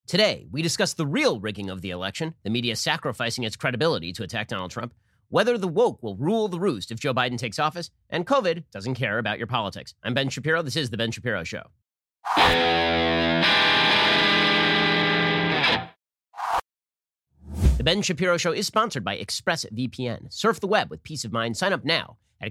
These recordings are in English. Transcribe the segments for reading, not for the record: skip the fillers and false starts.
Today, we discuss the real rigging of the election, the media sacrificing its credibility to attack Donald Trump, whether the woke will rule the roost if Joe Biden takes office, and COVID doesn't care about your politics. I'm Ben Shapiro. This is The Ben Shapiro Show. The Ben Shapiro Show is sponsored by ExpressVPN. Surf the web with peace of mind. Sign up now at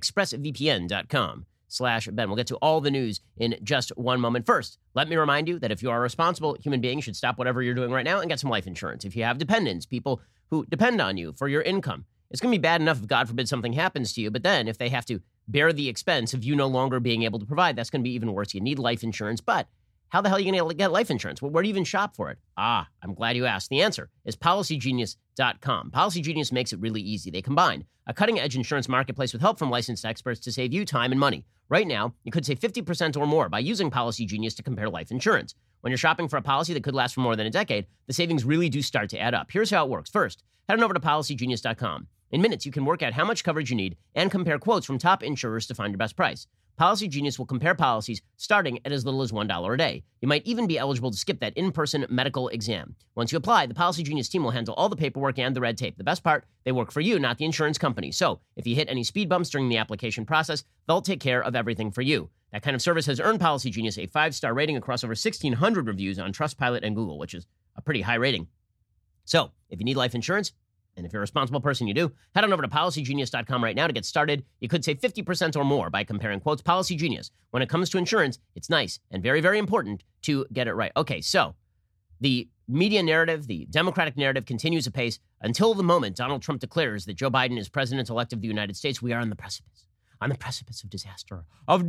expressvpn.com/Ben. We'll get to all the news in just one moment. First, let me remind you that if you are a responsible human being, you should stop whatever you're doing right now and get some life insurance. If you have dependents, people who depend on you for your income, it's going to be bad enough if, God forbid, something happens to you, but then if they have to bear the expense of you no longer being able to provide, that's going to be even worse. You need life insurance, but how the hell are you going to get life insurance? Well, where do you even shop for it? I'm glad you asked. The answer is PolicyGenius.com. PolicyGenius makes it really easy. They combine a cutting-edge insurance marketplace with help from licensed experts to save you time and money. Right now, you could save 50% or more by using PolicyGenius to compare life insurance. When you're shopping for a policy that could last for more than a decade, the savings really do start to add up. Here's how it works. First, head on over to PolicyGenius.com. In minutes, you can work out how much coverage you need and compare quotes from top insurers to find your best price. PolicyGenius will compare policies starting at as little as $1 a day. You might even be eligible to skip that in-person medical exam. Once you apply, the PolicyGenius team will handle all the paperwork and the red tape. The best part, they work for you, not the insurance company. So if you hit any speed bumps during the application process, they'll take care of everything for you. That kind of service has earned PolicyGenius a 5-star rating across over 1,600 reviews on Trustpilot and Google, which is a pretty high rating. So if you need life insurance, and if you're a responsible person, you do, head on over to PolicyGenius.com right now to get started. You could save 50% or more by comparing quotes. PolicyGenius. When it comes to insurance, it's nice and very, very important to get it right. Okay, so the media narrative, the Democratic narrative continues apace until the moment Donald Trump declares that Joe Biden is president-elect of the United States. We are on the precipice of disaster, of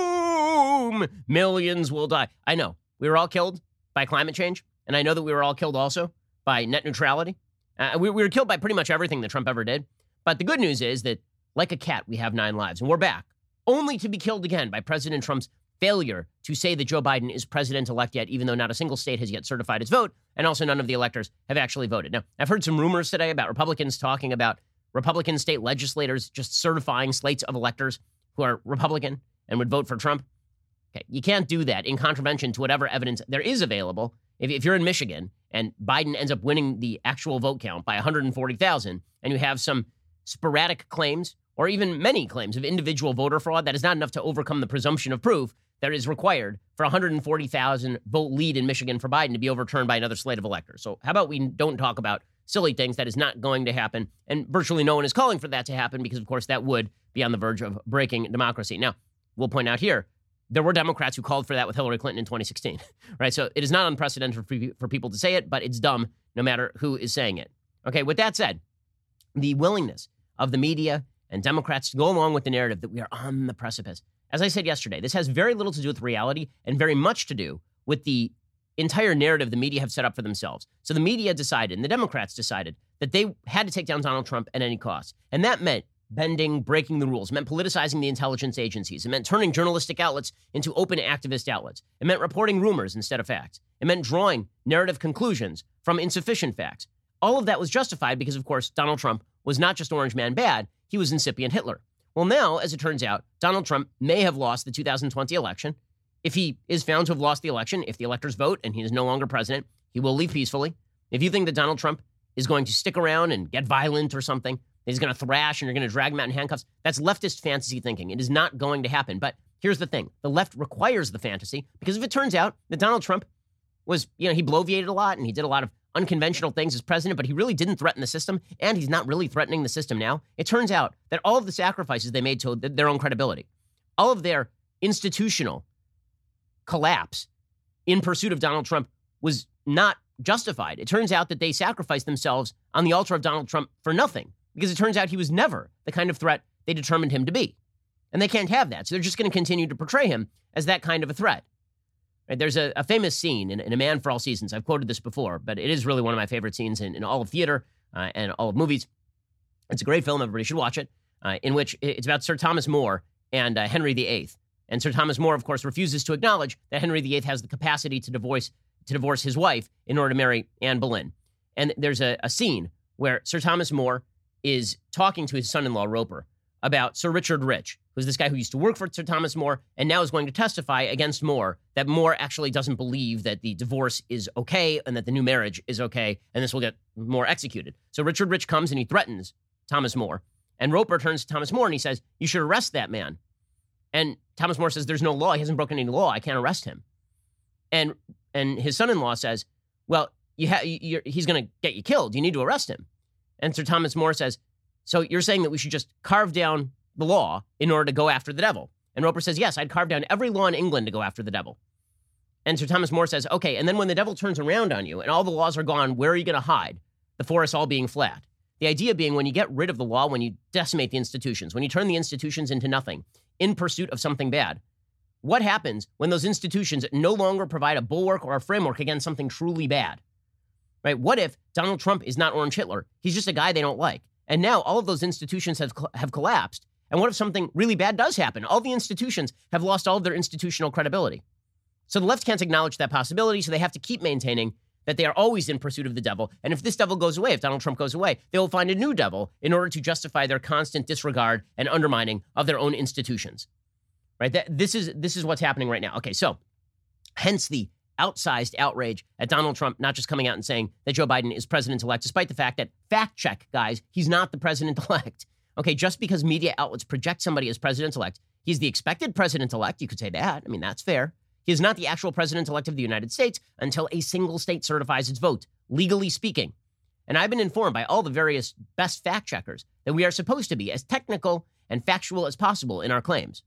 doom. Millions will die. I know, we were all killed by climate change, and I know that we were all killed also by net neutrality. We were killed by pretty much everything that Trump ever did. But the good news is that, like a cat, we have 9 lives. And we're back, only to be killed again by President Trump's failure to say that Joe Biden is president-elect yet, even though not a single state has yet certified its vote, and also none of the electors have actually voted. Now, I've heard some rumors today about Republicans talking about Republican state legislators just certifying slates of electors who are Republican and would vote for Trump. Okay, you can't do that in contravention to whatever evidence there is available. If you're in Michigan and Biden ends up winning the actual vote count by 140,000, and you have some sporadic claims or even many claims of individual voter fraud, that is not enough to overcome the presumption of proof that is required for 140,000 vote lead in Michigan for Biden to be overturned by another slate of electors. So how about we don't talk about silly things? That is not going to happen, and virtually no one is calling for that to happen because, of course, that would be on the verge of breaking democracy. Now, we'll point out here, there were Democrats who called for that with Hillary Clinton in 2016, right? So it is not unprecedented for people to say it, but it's dumb no matter who is saying it. Okay, with that said, the willingness of the media and Democrats to go along with the narrative that we are on the precipice. As I said yesterday, this has very little to do with reality and very much to do with the entire narrative the media have set up for themselves. So the media decided, and the Democrats decided, that they had to take down Donald Trump at any cost. And that meant bending, breaking the rules. It meant politicizing the intelligence agencies. It meant turning journalistic outlets into open activist outlets. It meant reporting rumors instead of facts. It meant drawing narrative conclusions from insufficient facts. All of that was justified because, of course, Donald Trump was not just Orange Man bad, he was incipient Hitler. Well, now, as it turns out, Donald Trump may have lost the 2020 election. If he is found to have lost the election, if the electors vote and he is no longer president, he will leave peacefully. If you think that Donald Trump is going to stick around and get violent or something, he's going to thrash and you're going to drag him out in handcuffs, that's leftist fantasy thinking. It is not going to happen. But here's the thing. The left requires the fantasy because if it turns out that Donald Trump was, he bloviated a lot and he did a lot of unconventional things as president, but he really didn't threaten the system, and he's not really threatening the system now, it turns out that all of the sacrifices they made to their own credibility, all of their institutional collapse in pursuit of Donald Trump was not justified. It turns out that they sacrificed themselves on the altar of Donald Trump for nothing, because it turns out he was never the kind of threat they determined him to be. And they can't have that. So they're just going to continue to portray him as that kind of a threat. Right? There's a famous scene in A Man for All Seasons. I've quoted this before, but it is really one of my favorite scenes in all of theater and all of movies. It's a great film. Everybody should watch it, in which it's about Sir Thomas More and Henry VIII. And Sir Thomas More, of course, refuses to acknowledge that Henry VIII has the capacity to divorce his wife in order to marry Anne Boleyn. And there's a scene where Sir Thomas More is talking to his son-in-law, Roper, about Sir Richard Rich, who's this guy who used to work for Sir Thomas More and now is going to testify against More that More actually doesn't believe that the divorce is okay and that the new marriage is okay, and this will get More executed. So Richard Rich comes and he threatens Thomas More, and Roper turns to Thomas More and he says, you should arrest that man. And Thomas More says, there's no law. He hasn't broken any law. I can't arrest him. And his son-in-law says, well, he's going to get you killed. You need to arrest him. And Sir Thomas More says, so you're saying that we should just carve down the law in order to go after the devil? And Roper says, yes, I'd carve down every law in England to go after the devil. And Sir Thomas More says, okay, and then when the devil turns around on you and all the laws are gone, where are you going to hide? The forest all being flat. The idea being when you get rid of the law, when you decimate the institutions, when you turn the institutions into nothing in pursuit of something bad, what happens when those institutions no longer provide a bulwark or a framework against something truly bad? Right? What if Donald Trump is not Orange Hitler? He's just a guy they don't like. And now all of those institutions have collapsed. And what if something really bad does happen? All the institutions have lost all of their institutional credibility. So the left can't acknowledge that possibility, so they have to keep maintaining that they are always in pursuit of the devil. And if this devil goes away, if Donald Trump goes away, they will find a new devil in order to justify their constant disregard and undermining of their own institutions. Right? This is what's happening right now. Okay, so hence the outsized outrage at Donald Trump not just coming out and saying that Joe Biden is president-elect, despite the fact that, fact check, guys, he's not the president-elect. Okay, just because media outlets project somebody as president-elect, he's the expected president-elect. You could say that. I mean, that's fair. He is not the actual president-elect of the United States until a single state certifies its vote, legally speaking. And I've been informed by all the various best fact-checkers that we are supposed to be as technical and factual as possible in our claims.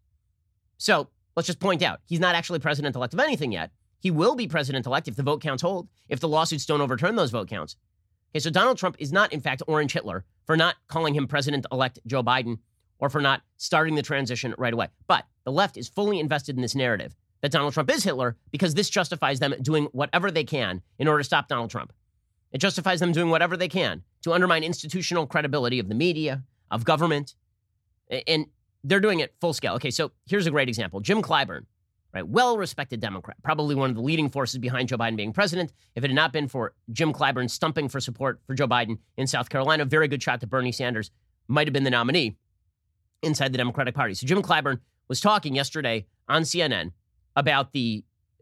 So let's just point out, he's not actually president-elect of anything yet. He will be president-elect if the vote counts hold, if the lawsuits don't overturn those vote counts. Okay, so Donald Trump is not, in fact, Orange Hitler for not calling him President-elect Joe Biden or for not starting the transition right away. But the left is fully invested in this narrative that Donald Trump is Hitler because this justifies them doing whatever they can in order to stop Donald Trump. It justifies them doing whatever they can to undermine institutional credibility of the media, of government, and they're doing it full scale. Okay, so here's a great example. Jim Clyburn, right? Well-respected Democrat, probably one of the leading forces behind Joe Biden being president. If it had not been for Jim Clyburn stumping for support for Joe Biden in South Carolina, very good shot that Bernie Sanders might have been the nominee inside the Democratic Party. So Jim Clyburn was talking yesterday on CNN about the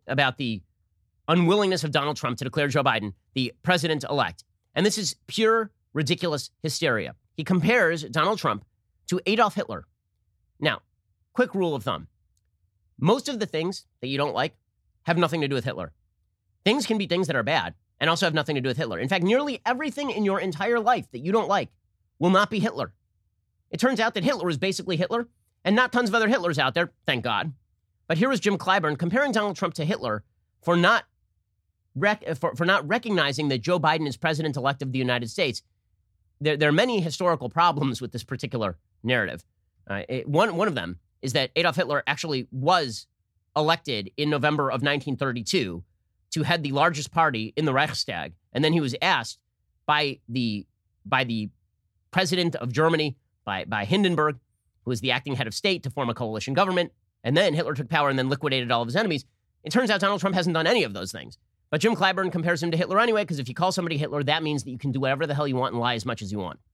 unwillingness of Donald Trump to declare Joe Biden the president-elect. And this is pure, ridiculous hysteria. He compares Donald Trump to Adolf Hitler. Now, quick rule of thumb. Most of the things that you don't like have nothing to do with Hitler. Things can be things that are bad and also have nothing to do with Hitler. In fact, nearly everything in your entire life that you don't like will not be Hitler. It turns out that Hitler is basically Hitler and not tons of other Hitlers out there, thank God. But here was Jim Clyburn comparing Donald Trump to Hitler for not recognizing that Joe Biden is president-elect of the United States. There are many historical problems with this particular narrative. One of them is that Adolf Hitler actually was elected in November of 1932 to head the largest party in the Reichstag. And then he was asked by the president of Germany, by Hindenburg, who was the acting head of state, to form a coalition government. And then Hitler took power and then liquidated all of his enemies. It turns out Donald Trump hasn't done any of those things. But Jim Clyburn compares him to Hitler anyway, because if you call somebody Hitler, that means that you can do whatever the hell you want and lie as much as you want.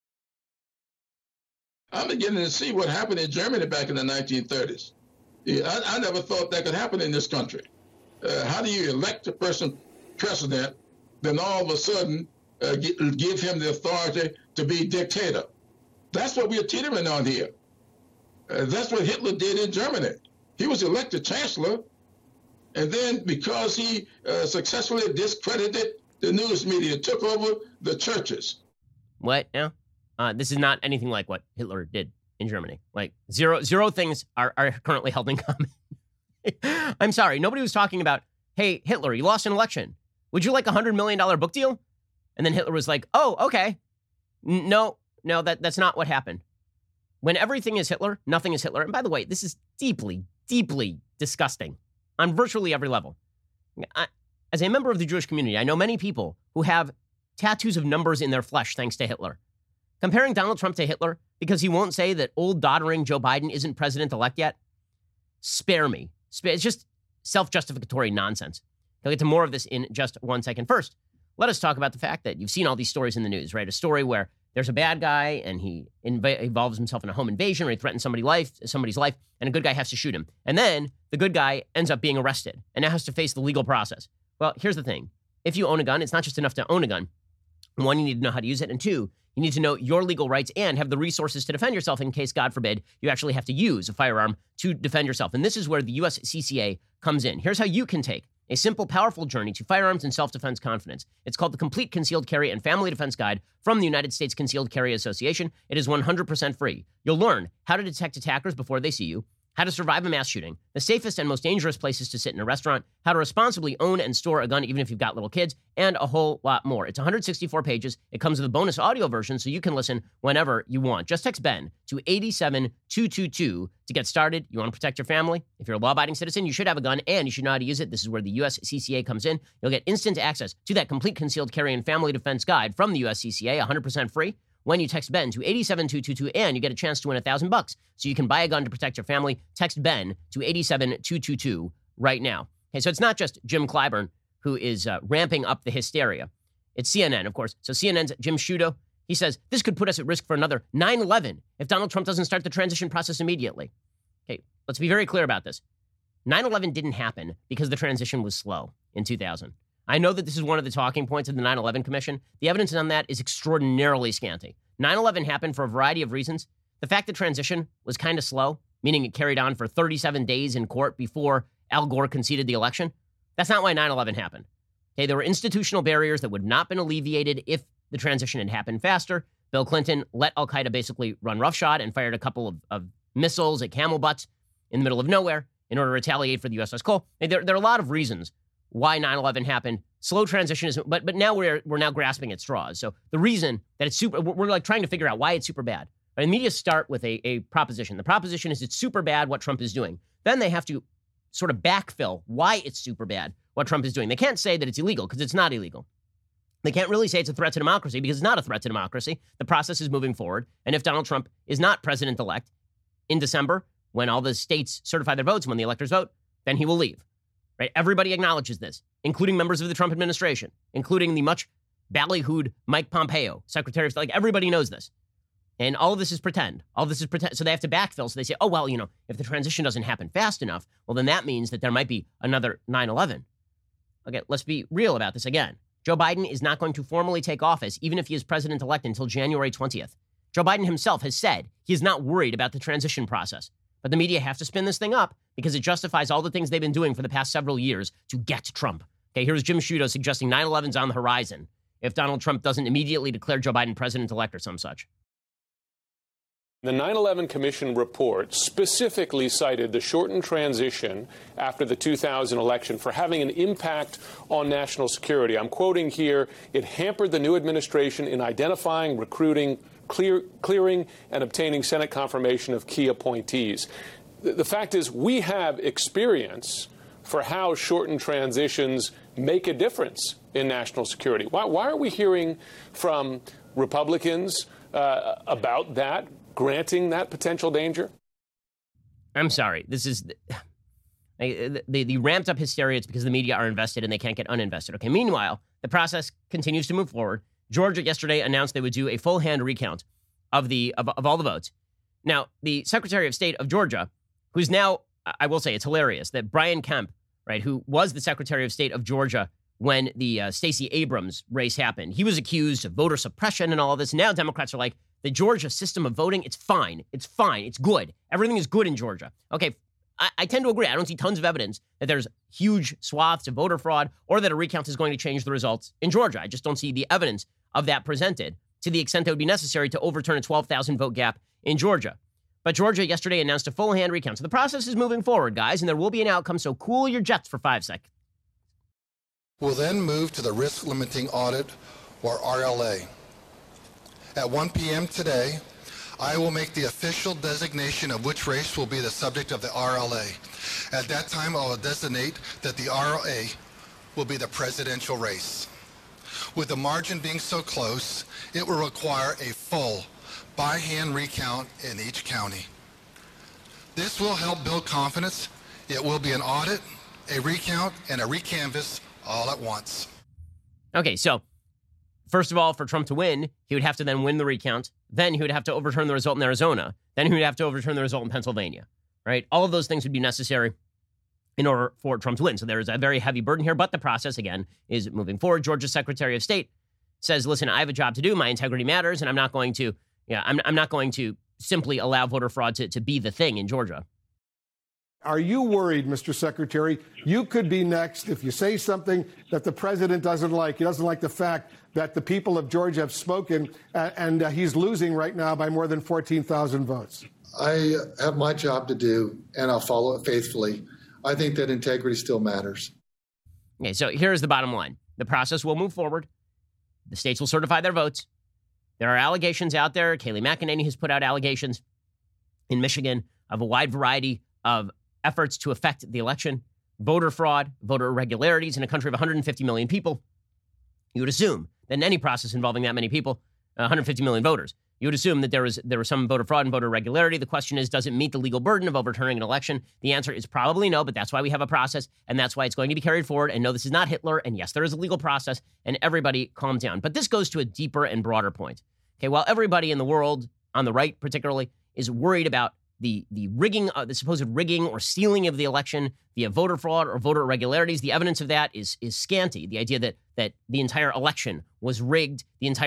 I'm beginning to see what happened in Germany back in the 1930s. I never thought that could happen in this country. How do you elect a person president, then all of a sudden give him the authority to be dictator? That's what we're teetering on here. That's what Hitler did in Germany. He was elected chancellor, and then because he successfully discredited the news media, took over the churches. What now? This is not anything like what Hitler did in Germany. Like zero things are currently held in common. I'm sorry. Nobody was talking about, hey, Hitler, you lost an election. Would you like a $100 million book deal? And then Hitler was like, oh, okay. No, that's not what happened. When everything is Hitler, nothing is Hitler. And by the way, this is deeply, deeply disgusting on virtually every level. As a member of the Jewish community, I know many people who have tattoos of numbers in their flesh thanks to Hitler. Comparing Donald Trump to Hitler because he won't say that old doddering Joe Biden isn't president-elect yet? Spare me. It's just self-justificatory nonsense. I'll get to more of this in just 1 second. First, let us talk about the fact that you've seen all these stories in the news, right? A story where there's a bad guy and he involves himself in a home invasion or he threatens somebody's life, and a good guy has to shoot him. And then the good guy ends up being arrested and now has to face the legal process. Well, here's the thing. If you own a gun, it's not just enough to own a gun. One, you need to know how to use it. And two, you need to know your legal rights and have the resources to defend yourself in case, God forbid, you actually have to use a firearm to defend yourself. And this is where the USCCA comes in. Here's how you can take a simple, powerful journey to firearms and self-defense confidence. It's called the Complete Concealed Carry and Family Defense Guide from the United States Concealed Carry Association. It is 100% free. You'll learn how to detect attackers before they see you, how to survive a mass shooting, the safest and most dangerous places to sit in a restaurant, how to responsibly own and store a gun even if you've got little kids, and a whole lot more. It's 164 pages. It comes with a bonus audio version so you can listen whenever you want. Just text BEN to 87222 to get started. You want to protect your family? If you're a law-abiding citizen, you should have a gun and you should know how to use it. This is where the USCCA comes in. You'll get instant access to that Complete Concealed Carry and Family Defense Guide from the USCCA, 100% free. When you text BEN to 87222 and you get a chance to win $1,000 so you can buy a gun to protect your family, text BEN to 87222 right now. Okay, so it's not just Jim Clyburn who is ramping up the hysteria. It's CNN, of course. So CNN's Jim Sciutto, he says, this could put us at risk for another 9/11 if Donald Trump doesn't start the transition process immediately. Okay, let's be very clear about this. 9/11 didn't happen because the transition was slow in 2000. I know that this is one of the talking points of the 9/11 Commission. The evidence on that is extraordinarily scanty. 9/11 happened for a variety of reasons. The fact that transition was kind of slow, meaning it carried on for 37 days in court before Al Gore conceded the election, that's not why 9/11 happened. Okay, there were institutional barriers that would not have been alleviated if the transition had happened faster. Bill Clinton let al-Qaeda basically run roughshod and fired a couple of missiles at camel butts in the middle of nowhere in order to retaliate for the USS Cole. There are a lot of reasons why 9/11 happened. Slow transition is, but now we're now grasping at straws. So the reason that it's we're like trying to figure out why it's super bad. Right? The media start with a proposition. The proposition is it's super bad what Trump is doing. Then they have to sort of backfill why it's super bad what Trump is doing. They can't say that it's illegal because it's not illegal. They can't really say it's a threat to democracy because it's not a threat to democracy. The process is moving forward. And if Donald Trump is not president-elect in December, when all the states certify their votes, when the electors vote, then he will leave. Right? Everybody acknowledges this, including members of the Trump administration, including the much ballyhooed Mike Pompeo, Secretary of State. Like, everybody knows this. And all of this is pretend. All of this is pretend. So they have to backfill. So they say, oh, well, if the transition doesn't happen fast enough, well, then that means that there might be another 9/11. Okay, let's be real about this again. Joe Biden is not going to formally take office, even if he is president-elect, until January 20th. Joe Biden himself has said he is not worried about the transition process. But the media have to spin this thing up because it justifies all the things they've been doing for the past several years to get Trump. Okay, here's Jim Sciutto suggesting 9/11's on the horizon if Donald Trump doesn't immediately declare Joe Biden president-elect or some such. The 9/11 Commission report specifically cited the shortened transition after the 2000 election for having an impact on national security. I'm quoting here, it hampered the new administration in identifying, recruiting, clearing, and obtaining Senate confirmation of key appointees. The fact is, we have experience for how shortened transitions make a difference in national security. Why are we hearing from Republicans about that, granting that potential danger? I'm sorry. This is the ramped up hysteria. It's because the media are invested and they can't get uninvested. Okay. Meanwhile, the process continues to move forward. Georgia yesterday announced they would do a full hand recount of all the votes. Now, the Secretary of State of Georgia, who's now, I will say it's hilarious that Brian Kemp, right, who was the Secretary of State of Georgia when the Stacey Abrams race happened, he was accused of voter suppression and all of this. Now Democrats are like, the Georgia system of voting, it's fine. It's fine. It's good. Everything is good in Georgia. Okay, I tend to agree. I don't see tons of evidence that there's huge swaths of voter fraud or that a recount is going to change the results in Georgia. I just don't see the evidence of that presented to the extent that would be necessary to overturn a 12,000 vote gap in Georgia. But Georgia yesterday announced a full hand recount. So the process is moving forward, guys, and there will be an outcome. So cool your jets for 5 seconds. We'll then move to the risk limiting audit, or RLA. At 1 p.m. today, I will make the official designation of which race will be the subject of the RLA. At that time, I will designate that the RLA will be the presidential race. With the margin being so close, it will require a full by-hand recount in each county. This will help build confidence. It will be an audit, a recount, and a recanvass all at once. Okay, so First of all, for Trump to win, he would have to then win the recount. Then he would have to overturn the result in Arizona. Then he would have to overturn the result in Pennsylvania, right? All of those things would be necessary in order for Trump to win. So there is a very heavy burden here, but the process, again, is moving forward. Georgia's Secretary of State says, listen, I have a job to do. My integrity matters, and I'm not going to, I'm not going to simply allow voter fraud to be the thing in Georgia. Are you worried, Mr. Secretary, you could be next if you say something that the president doesn't like? He doesn't like the fact that the people of Georgia have spoken, and he's losing right now by more than 14,000 votes. I have my job to do, and I'll follow it faithfully. I think that integrity still matters. Okay, so here's the bottom line. The process will move forward. The states will certify their votes. There are allegations out there. Kayleigh McEnany has put out allegations in Michigan of a wide variety of efforts to affect the election, voter fraud, voter irregularities in a country of 150 million people. You would assume that in any process involving that many people, 150 million voters, you would assume that there was some voter fraud and voter irregularity. The question is, does it meet the legal burden of overturning an election? The answer is probably no, but that's why we have a process, and that's why it's going to be carried forward. And no, this is not Hitler, and yes, there is a legal process, and everybody calm down. But this goes to a deeper and broader point. Okay, while everybody in the world, on the right particularly, is worried about the rigging, the supposed rigging or stealing of the election via voter fraud or voter irregularities, the evidence of that is scanty. The idea that the entire election was rigged,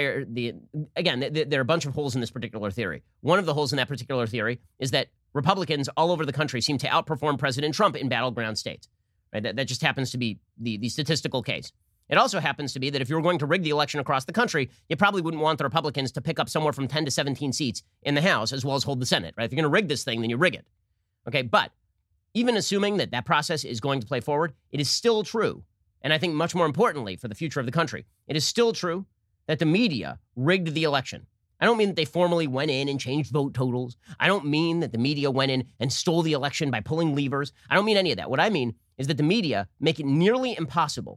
again, there are a bunch of holes in this particular theory. One of the holes in that particular theory is that Republicans all over the country seem to outperform President Trump in battleground states. Right? That just happens to be the statistical case. It also happens to be that if you were going to rig the election across the country, you probably wouldn't want the Republicans to pick up somewhere from 10 to 17 seats in the House, as well as hold the Senate, right? If you're going to rig this thing, then you rig it. Okay, but even assuming that process is going to play forward, it is still true, and I think much more importantly for the future of the country, it is still true that the media rigged the election. I don't mean that they formally went in and changed vote totals. I don't mean that the media went in and stole the election by pulling levers. I don't mean any of that. What I mean is that the media make it nearly impossible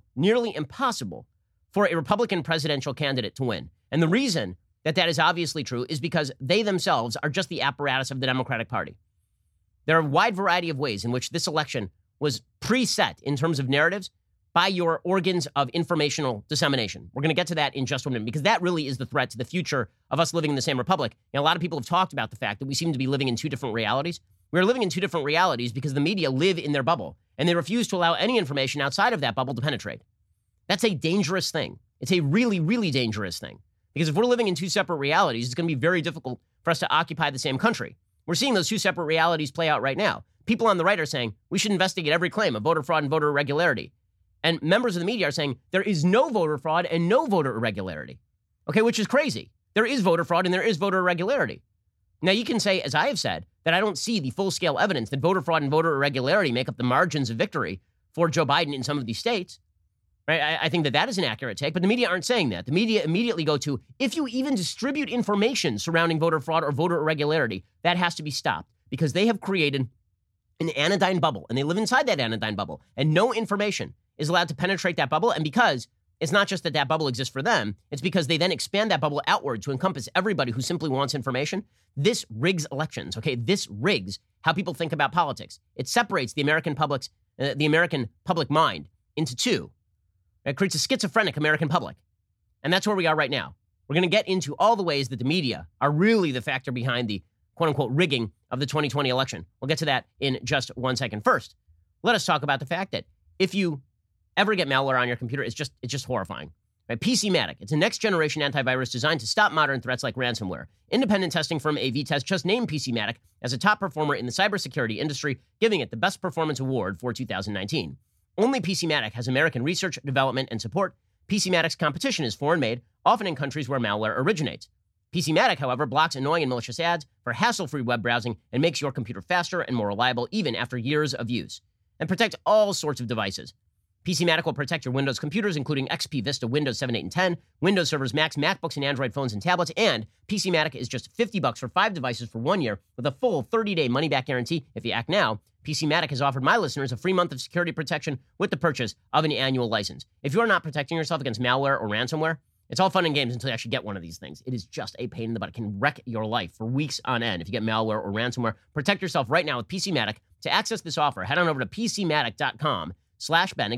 for a Republican presidential candidate to win. And the reason that is obviously true is because they themselves are just the apparatus of the Democratic Party. There are a wide variety of ways in which this election was preset in terms of narratives by your organs of informational dissemination. We're going to get to that in just a minute, because that really is the threat to the future of us living in the same republic. A lot of people have talked about the fact that we seem to be living in two different realities. We're living in two different realities because the media live in their bubble, and they refuse to allow any information outside of that bubble to penetrate. That's a dangerous thing. It's a really, really dangerous thing. Because if we're living in two separate realities, it's going to be very difficult for us to occupy the same country. We're seeing those two separate realities play out right now. People on the right are saying we should investigate every claim of voter fraud and voter irregularity. And members of the media are saying there is no voter fraud and no voter irregularity. Okay, which is crazy. There is voter fraud and there is voter irregularity. Now, you can say, as I have said, that I don't see the full-scale evidence that voter fraud and voter irregularity make up the margins of victory for Joe Biden in some of these states. Right? I think that is an accurate take, but the media aren't saying that. The media immediately go to, if you even distribute information surrounding voter fraud or voter irregularity, that has to be stopped, because they have created an anodyne bubble, and they live inside that anodyne bubble, and no information is allowed to penetrate that bubble. And because it's not just that bubble exists for them, it's because they then expand that bubble outward to encompass everybody who simply wants information. This rigs elections, okay? This rigs how people think about politics. It separates the American public mind into two. It creates a schizophrenic American public. And that's where we are right now. We're going to get into all the ways that the media are really the factor behind the quote-unquote rigging of the 2020 election. We'll get to that in just 1 second. First, let us talk about the fact that if you ever get malware on your computer, it's just horrifying. Right? PCmatic, it's a next-generation antivirus designed to stop modern threats like ransomware. Independent testing firm AV-Test just named PCmatic as a top performer in the cybersecurity industry, giving it the Best Performance Award for 2019. Only PCmatic has American research, development, and support. PCmatic's competition is foreign-made, often in countries where malware originates. PCmatic, however, blocks annoying and malicious ads for hassle-free web browsing and makes your computer faster and more reliable even after years of use. And protect all sorts of devices. PCmatic will protect your Windows computers, including XP, Vista, Windows 7, 8, and 10, Windows servers, Macs, MacBooks, and Android phones and tablets. And PCmatic is just $50 for 5 devices for 1 year with a full 30-day money-back guarantee. If you act now, PCmatic has offered my listeners a free month of security protection with the purchase of an annual license. If you're not protecting yourself against malware or ransomware, it's all fun and games until you actually get one of these things. It is just a pain in the butt. It can wreck your life for weeks on end if you get malware or ransomware. Protect yourself right now with PCmatic. To access this offer, head on over to PCmatic.com/Ben. Again,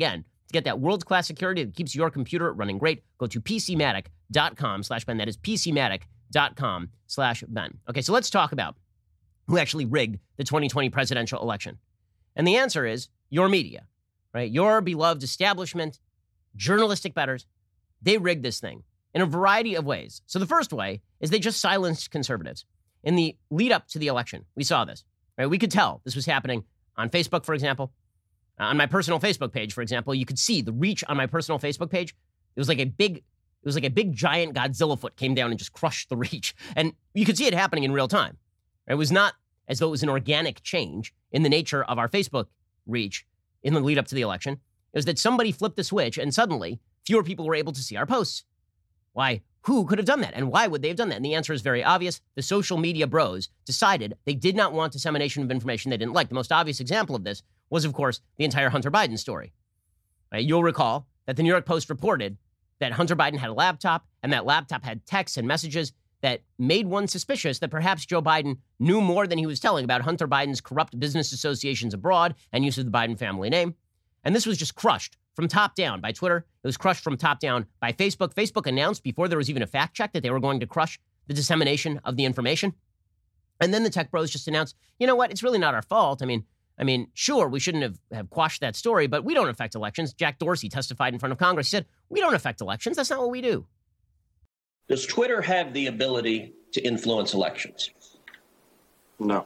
To get that world-class security that keeps your computer running great, go to PCmatic.com/Ben. That is PCmatic.com/Ben. Okay, so let's talk about who actually rigged the 2020 presidential election. And the answer is your media, right? Your beloved establishment, journalistic betters, they rigged this thing in a variety of ways. So the first way is they just silenced conservatives. In the lead up to the election, we saw this, right? We could tell this was happening on Facebook, for example. On my personal Facebook page, for example, you could see the reach on my personal Facebook page. It was like a big giant Godzilla foot came down and just crushed the reach. And you could see it happening in real time. It was not as though it was an organic change in the nature of our Facebook reach in the lead up to the election. It was that somebody flipped the switch and suddenly fewer people were able to see our posts. Why? Who could have done that? And why would they have done that? And the answer is very obvious. The social media bros decided they did not want dissemination of information they didn't like. The most obvious example of this was, of course, the entire Hunter Biden story. Right? You'll recall that the New York Post reported that Hunter Biden had a laptop, and that laptop had texts and messages that made one suspicious that perhaps Joe Biden knew more than he was telling about Hunter Biden's corrupt business associations abroad and use of the Biden family name. And this was just crushed from top down by Twitter. It was crushed from top down by Facebook. Facebook announced before there was even a fact check that they were going to crush the dissemination of the information. And then the tech bros just announced, you know what? It's really not our fault. I mean, sure, we shouldn't have quashed that story, but we don't affect elections. Jack Dorsey testified in front of Congress. He said, we don't affect elections. That's not what we do. Does Twitter have the ability to influence elections? No.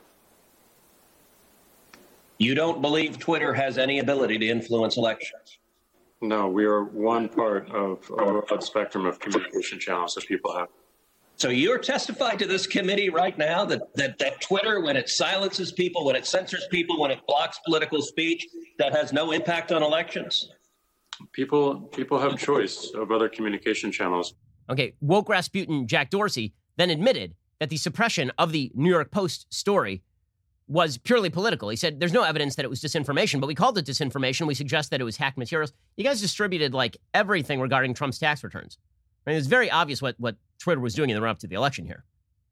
You don't believe Twitter has any ability to influence elections? No, we are one part of a broad spectrum of communication channels that people have. So you're testifying to this committee right now that Twitter, when it silences people, when it censors people, when it blocks political speech, that has no impact on elections? People have choice of other communication channels. Okay, woke Rasputin Jack Dorsey then admitted that the suppression of the New York Post story was purely political. He said, there's no evidence that it was disinformation, but we called it disinformation. We suggest that it was hacked materials. You guys distributed like everything regarding Trump's tax returns. I mean, it was very obvious what Twitter was doing in the run-up to the election here.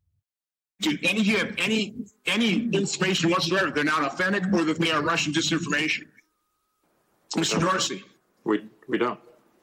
Do any of you have any information whatsoever they're not authentic or that they are Russian disinformation? Mr. Dorsey. We don't.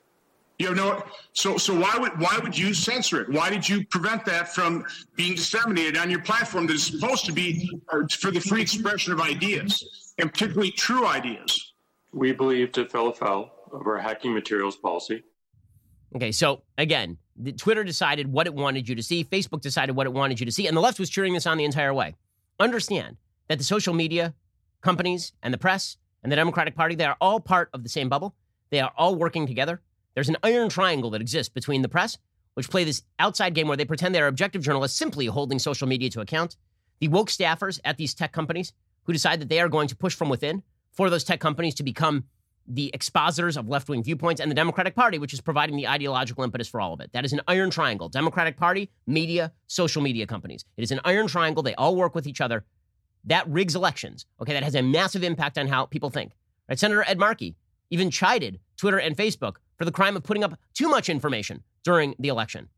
You have no. So why would you censor it? Why did you prevent that from being disseminated on your platform that is supposed to be for the free expression of ideas, and particularly true ideas? We believed it fell afoul of our hacking materials policy. Okay, so again, Twitter decided what it wanted you to see. Facebook decided what it wanted you to see. And the left was cheering this on the entire way. Understand that the social media companies and the press and the Democratic Party, they are all part of the same bubble. They are all working together. There's an iron triangle that exists between the press, which play this outside game where they pretend they're objective journalists simply holding social media to account, the woke staffers at these tech companies who decide that they are going to push from within for those tech companies to become the expositors of left-wing viewpoints, and the Democratic Party, which is providing the ideological impetus for all of it. That is an iron triangle. Democratic Party, media, social media companies. It is an iron triangle. They all work with each other. That rigs elections. Okay, that has a massive impact on how people think. Right? Senator Ed Markey even chided Twitter and Facebook for the crime of putting up too much information during the election.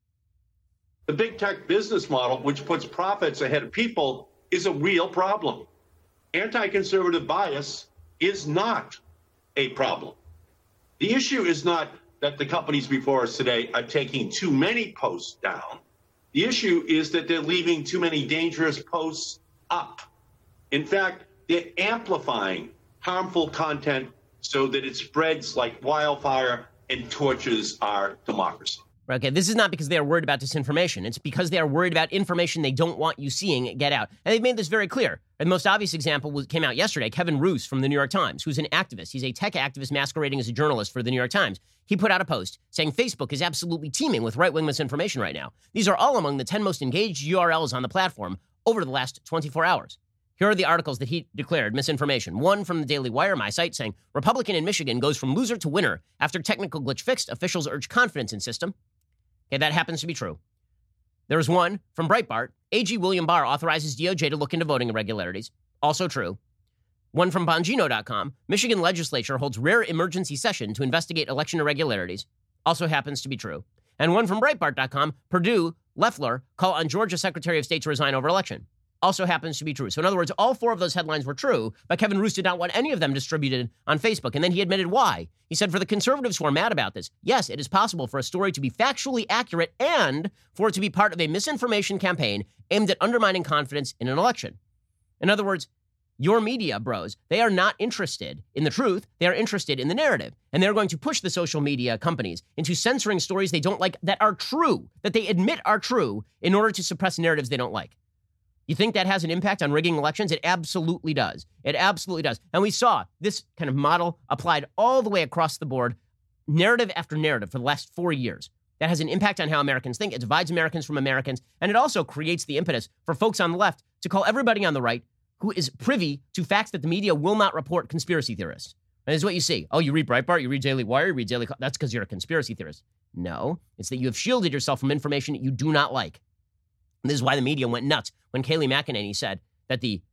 The big tech business model, which puts profits ahead of people, is a real problem. Anti-conservative bias is not a problem. The issue is not that the companies before us today are taking too many posts down. The issue is that they're leaving too many dangerous posts up. In fact, they're amplifying harmful content so that it spreads like wildfire and torches our democracy. Okay, this is not because they are worried about disinformation. It's because they are worried about information they don't want you seeing get out. And they've made this very clear. And the most obvious example came out yesterday. Kevin Roose from the New York Times, who's an activist. He's a tech activist masquerading as a journalist for the New York Times. He put out a post saying Facebook is absolutely teeming with right-wing misinformation right now. These are all among the 10 most engaged URLs on the platform over the last 24 hours. Here are the articles that he declared misinformation. One from the Daily Wire, my site, saying, Republican in Michigan goes from loser to winner after technical glitch fixed. Officials urge confidence in system. Okay, that happens to be true. There's one from Breitbart. AG William Barr authorizes DOJ to look into voting irregularities. Also true. One from Bongino.com. Michigan legislature holds rare emergency session to investigate election irregularities. Also happens to be true. And one from Breitbart.com. Purdue, Loeffler call on Georgia Secretary of State to resign over election. also happens to be true. So in other words, all 4 of those headlines were true, but Kevin Roose did not want any of them distributed on Facebook. And then he admitted why. He said, for the conservatives who are mad about this, yes, it is possible for a story to be factually accurate and for it to be part of a misinformation campaign aimed at undermining confidence in an election. In other words, your media bros, they are not interested in the truth. They are interested in the narrative. And they're going to push the social media companies into censoring stories they don't like that are true, that they admit are true, in order to suppress narratives they don't like. You think that has an impact on rigging elections? It absolutely does. It absolutely does. And we saw this kind of model applied all the way across the board, narrative after narrative for the last 4 years. That has an impact on how Americans think. It divides Americans from Americans. And it also creates the impetus for folks on the left to call everybody on the right who is privy to facts that the media will not report conspiracy theorists. And this is what you see. Oh, you read Breitbart, you read Daily Wire, you read Daily... That's because you're a conspiracy theorist. No, it's that you have shielded yourself from information you do not like. And this is why the media went nuts when Kayleigh McEnany said that the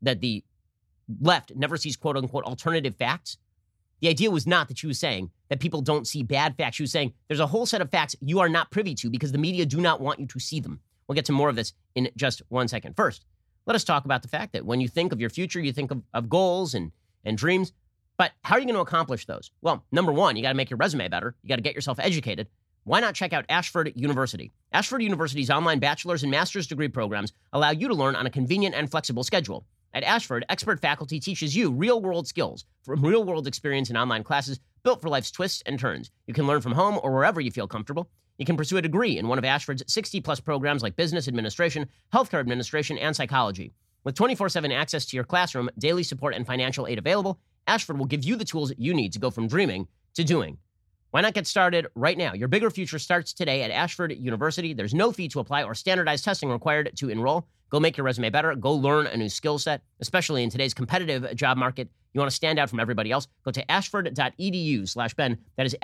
left never sees quote-unquote alternative facts. The idea was not that she was saying that people don't see bad facts. She was saying there's a whole set of facts you are not privy to because the media do not want you to see them. We'll get to more of this in just 1 second. First, let us talk about the fact that when you think of your future, you think of goals and dreams. But how are you going to accomplish those? Well, number one, you got to make your resume better. You got to get yourself educated. Why not check out Ashford University? Ashford University's online bachelor's and master's degree programs allow you to learn on a convenient and flexible schedule. At Ashford, expert faculty teaches you real-world skills from real-world experience in online classes built for life's twists and turns. You can learn from home or wherever you feel comfortable. You can pursue a degree in one of Ashford's 60-plus programs like business administration, healthcare administration, and psychology. With 24/7 access to your classroom, daily support, and financial aid available, Ashford will give you the tools you need to go from dreaming to doing. Why not get started right now? Your bigger future starts today at Ashford University. There's no fee to apply or standardized testing required to enroll. Go make your resume better. Go learn a new skill set, especially in today's competitive job market. You want to stand out from everybody else? Go to ashford.edu/Ben. That is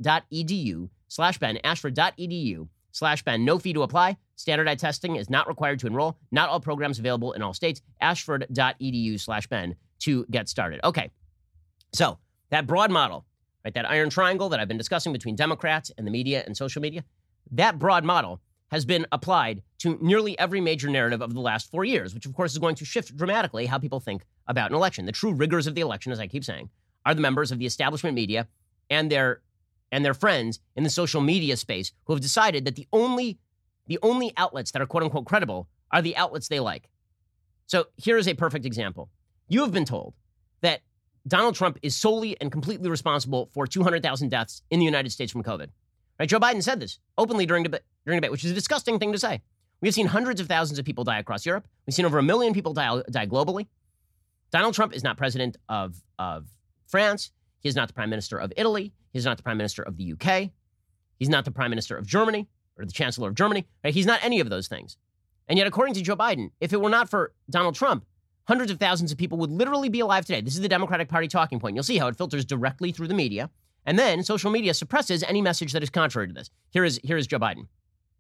ashford.edu/Ben. Ashford.edu/Ben. No fee to apply. Standardized testing is not required to enroll. Not all programs available in all states. Ashford.edu/Ben to get started. Okay, so that broad model, right, that iron triangle that I've been discussing between Democrats and the media and social media, that broad model has been applied to nearly every major narrative of the last 4 years, which of course is going to shift dramatically how people think about an election. The true riggers of the election, as I keep saying, are the members of the establishment media and their friends in the social media space who have decided that the only outlets that are quote unquote credible are the outlets they like. So here is a perfect example. You have been told that Donald Trump is solely and completely responsible for 200,000 deaths in the United States from COVID. Right? Joe Biden said this openly during debate, which is a disgusting thing to say. We have seen hundreds of thousands of people die across Europe. We've seen over 1 million people die globally. Donald Trump is not president of France. He is not the prime minister of Italy. He's not the prime minister of the UK. He's not the prime minister of Germany or the chancellor of Germany. Right? He's not any of those things. And yet, according to Joe Biden, if it were not for Donald Trump, hundreds of thousands of people would literally be alive today. This is the Democratic Party talking point. You'll see how it filters directly through the media. And then social media suppresses any message that is contrary to this. Here is Joe Biden.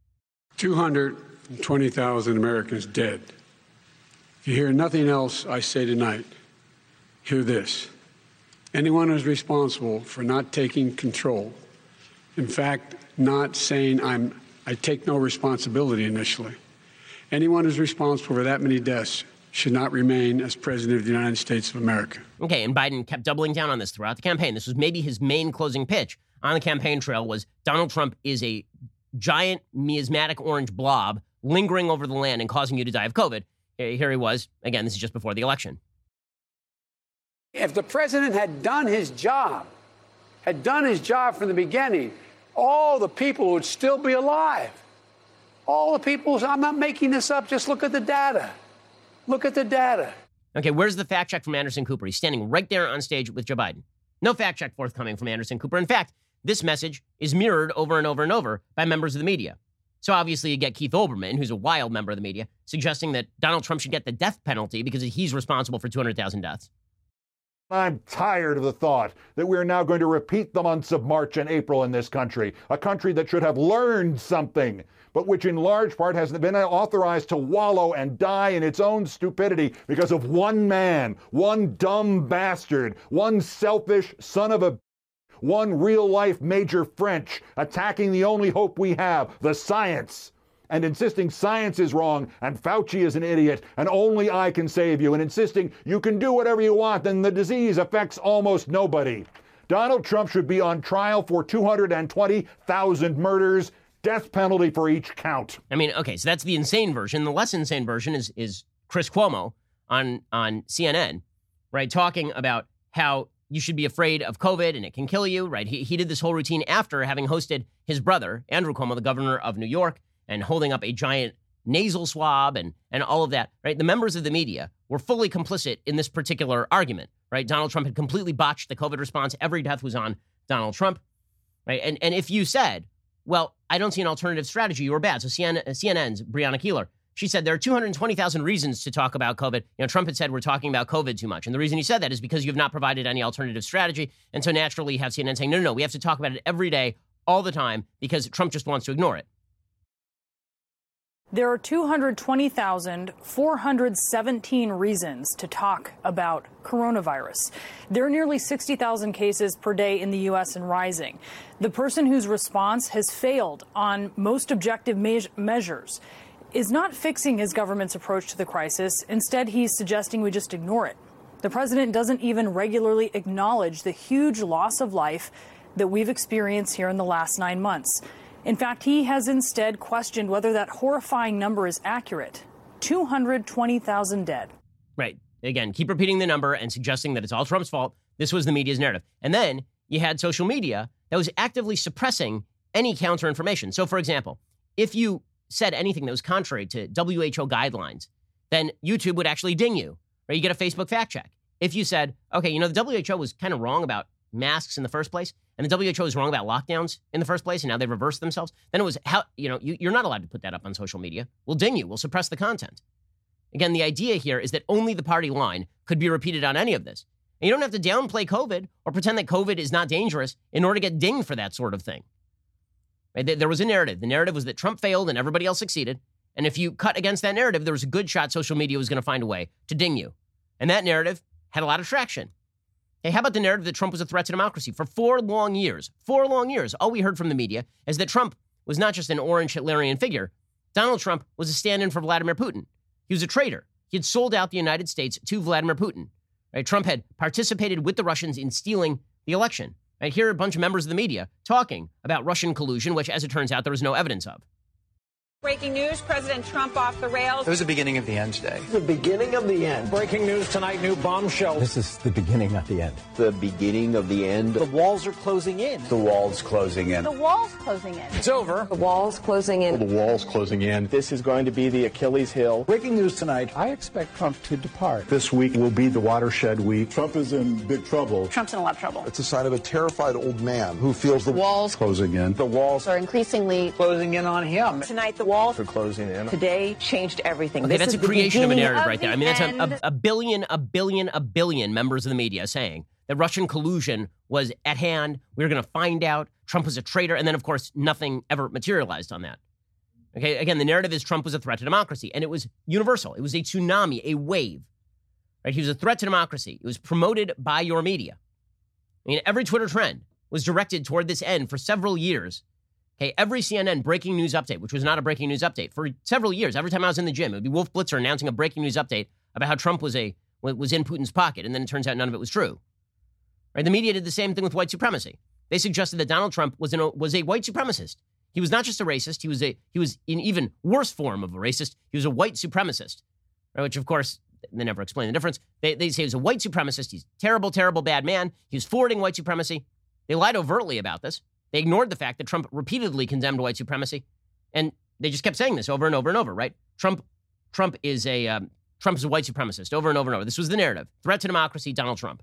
220,000 Americans dead. If you hear nothing else I say tonight, hear this. Anyone who's responsible for not taking control, in fact, not saying I take no responsibility initially, anyone who's responsible for that many deaths should not remain as president of the United States of America. Okay, and Biden kept doubling down on this throughout the campaign. This was maybe his main closing pitch on the campaign trail was Donald Trump is a giant miasmatic orange blob lingering over the land and causing you to die of COVID. Here he was. Again, this is just before the election. If the president had done his job from the beginning, all the people would still be alive. All the people, I'm not making this up, just look at the data. Look at the data. Okay, where's the fact check from Anderson Cooper? He's standing right there on stage with Joe Biden. No fact check forthcoming from Anderson Cooper. In fact, this message is mirrored over and over and over by members of the media. So obviously you get Keith Olbermann, who's a wild member of the media, suggesting that Donald Trump should get the death penalty because he's responsible for 200,000 deaths. I'm tired of the thought that we're now going to repeat the months of March and April in this country, a country that should have learned something, but which in large part has been authorized to wallow and die in its own stupidity because of one man, one dumb bastard, one selfish son of a... one real-life Major French attacking the only hope we have, the science. and insisting science is wrong and Fauci is an idiot and only I can save you, and insisting you can do whatever you want and the disease affects almost nobody. Donald Trump should be on trial for 220,000 murders, death penalty for each count. I mean, okay, so that's the insane version. The less insane version is Chris Cuomo on CNN, right, talking about how you should be afraid of COVID and it can kill you, right? He did this whole routine after having hosted his brother, Andrew Cuomo, the governor of New York, and holding up a giant nasal swab and all of that, right? The members of the media were fully complicit in this particular argument, right? Donald Trump had completely botched the COVID response. Every death was on Donald Trump, right? And if you said, well, I don't see an alternative strategy, you were bad. So CNN's Brianna Keilar, she said there are 220,000 reasons to talk about COVID. You know, Trump had said we're talking about COVID too much. And the reason he said that is because you have not provided any alternative strategy. And so naturally you have CNN saying, no, we have to talk about it every day, all the time, because Trump just wants to ignore it. There are 220,417 reasons to talk about coronavirus. There are nearly 60,000 cases per day in the U.S. and rising. The person whose response has failed on most objective measures is not fixing his government's approach to the crisis. Instead, he's suggesting we just ignore it. The president doesn't even regularly acknowledge the huge loss of life that we've experienced here in the last 9 months. In fact, he has instead questioned whether that horrifying number is accurate. 220,000 dead. Right. Again, keep repeating the number and suggesting that it's all Trump's fault. This was the media's narrative. And then you had social media that was actively suppressing any counter information. So, for example, if you said anything that was contrary to WHO guidelines, then YouTube would actually ding you, or you get a Facebook fact check. If you said, okay, you know, the WHO was kind of wrong about masks in the first place, and the WHO was wrong about lockdowns in the first place, and now they've reversed themselves, then it was, how, you know, you're not allowed to put that up on social media. We'll ding you. We'll suppress the content. Again, the idea here is that only the party line could be repeated on any of this. And you don't have to downplay COVID or pretend that COVID is not dangerous in order to get dinged for that sort of thing. Right? There was a narrative. The narrative was that Trump failed and everybody else succeeded. And if you cut against that narrative, there was a good shot social media was going to find a way to ding you. And that narrative had a lot of traction. Hey, how about the narrative that Trump was a threat to democracy? For 4 long years, all we heard from the media is that Trump was not just an orange Hitlerian figure. Donald Trump was a stand-in for Vladimir Putin. He was a traitor. He had sold out the United States to Vladimir Putin. Right? Trump had participated with the Russians in stealing the election. Right? Here are a bunch of members of the media talking about Russian collusion, which, as it turns out, there was no evidence of. Breaking news, President Trump off the rails. It was the beginning of the end today. The beginning of the end. Breaking news tonight, new bombshell. This is the beginning of the end. The beginning of the end. The walls are closing in. The walls closing in. The walls closing in. It's over. The walls closing in. The walls closing in. This is going to be the Achilles heel. Breaking news tonight, I expect Trump to depart. This week will be the watershed week. Trump is in big trouble. Trump's in a lot of trouble. It's a sign of a terrified old man who feels the walls closing in. The walls are increasingly closing in on him. Tonight, the walls are closing in. Today changed everything. Okay, that's a creation of a narrative right there. I mean, that's a billion members of the media saying that Russian collusion was at hand. We were going to find out. Trump was a traitor. And then, of course, nothing ever materialized on that. Okay, again, the narrative is Trump was a threat to democracy. And it was universal. It was a tsunami, a wave. Right? He was a threat to democracy. It was promoted by your media. I mean, every Twitter trend was directed toward this end for several years. Okay, every CNN breaking news update, which was not a breaking news update, for several years, every time I was in the gym, it would be Wolf Blitzer announcing a breaking news update about how Trump was in Putin's pocket, and then it turns out none of it was true. Right? The media did the same thing with white supremacy. They suggested that Donald Trump was a white supremacist. He was not just a racist; he was in even worse form of a racist. He was a white supremacist, right? Which, of course, they never explain the difference. They say he was a white supremacist. He's a terrible, terrible, bad man. He was forwarding white supremacy. They lied overtly about this. They ignored the fact that Trump repeatedly condemned white supremacy, and they just kept saying this over and over and over. Right? Trump is a white supremacist over and over and over. This was the narrative: threat to democracy, Donald Trump.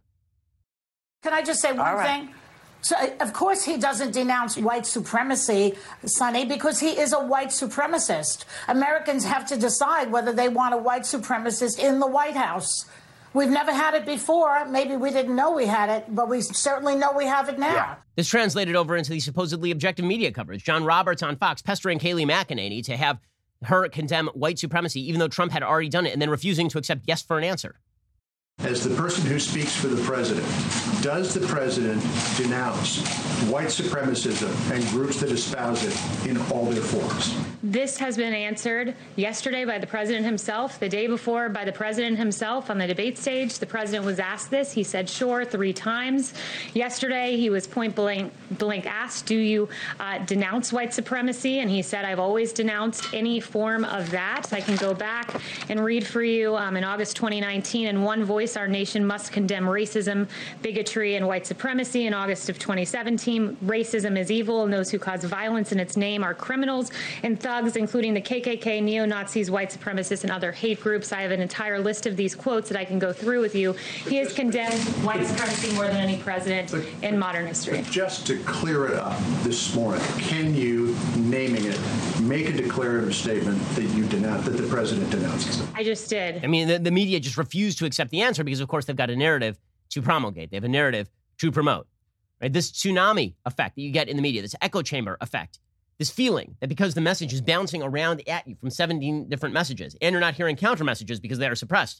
Can I just say one thing? So, of course, he doesn't denounce white supremacy, Sonny, because he is a white supremacist. Americans have to decide whether they want a white supremacist in the White House. We've never had it before. Maybe we didn't know we had it, but we certainly know we have it now. Yeah. This translated over into the supposedly objective media coverage. John Roberts on Fox pestering Kayleigh McEnany to have her condemn white supremacy, even though Trump had already done it, and then refusing to accept yes for an answer. As the person who speaks for the president, does the president denounce white supremacism and groups that espouse it in all their forms? This has been answered yesterday by the president himself, the day before by the president himself on the debate stage. The president was asked this. He said, sure, 3 times. Yesterday, he was point blank asked, do you denounce white supremacy? And he said, I've always denounced any form of that. I can go back and read for you in August 2019, in one voice, our nation must condemn racism, bigotry, and white supremacy. In August of 2017, racism is evil, and those who cause violence in its name are criminals and thugs, including the KKK, neo-Nazis, white supremacists, and other hate groups. I have an entire list of these quotes that I can go through with you. He has condemned white supremacy more than any president in modern history. Just to clear it up this morning, can you, naming it, make a declarative statement that you denounce, that the president denounces it? I just did. I mean, the media just refused to accept the answer because, of course, they've got a narrative to promulgate. They have a narrative to promote. Right? This tsunami effect that you get in the media, this echo chamber effect, this feeling that because the message is bouncing around at you from 17 different messages and you're not hearing counter messages because they are suppressed.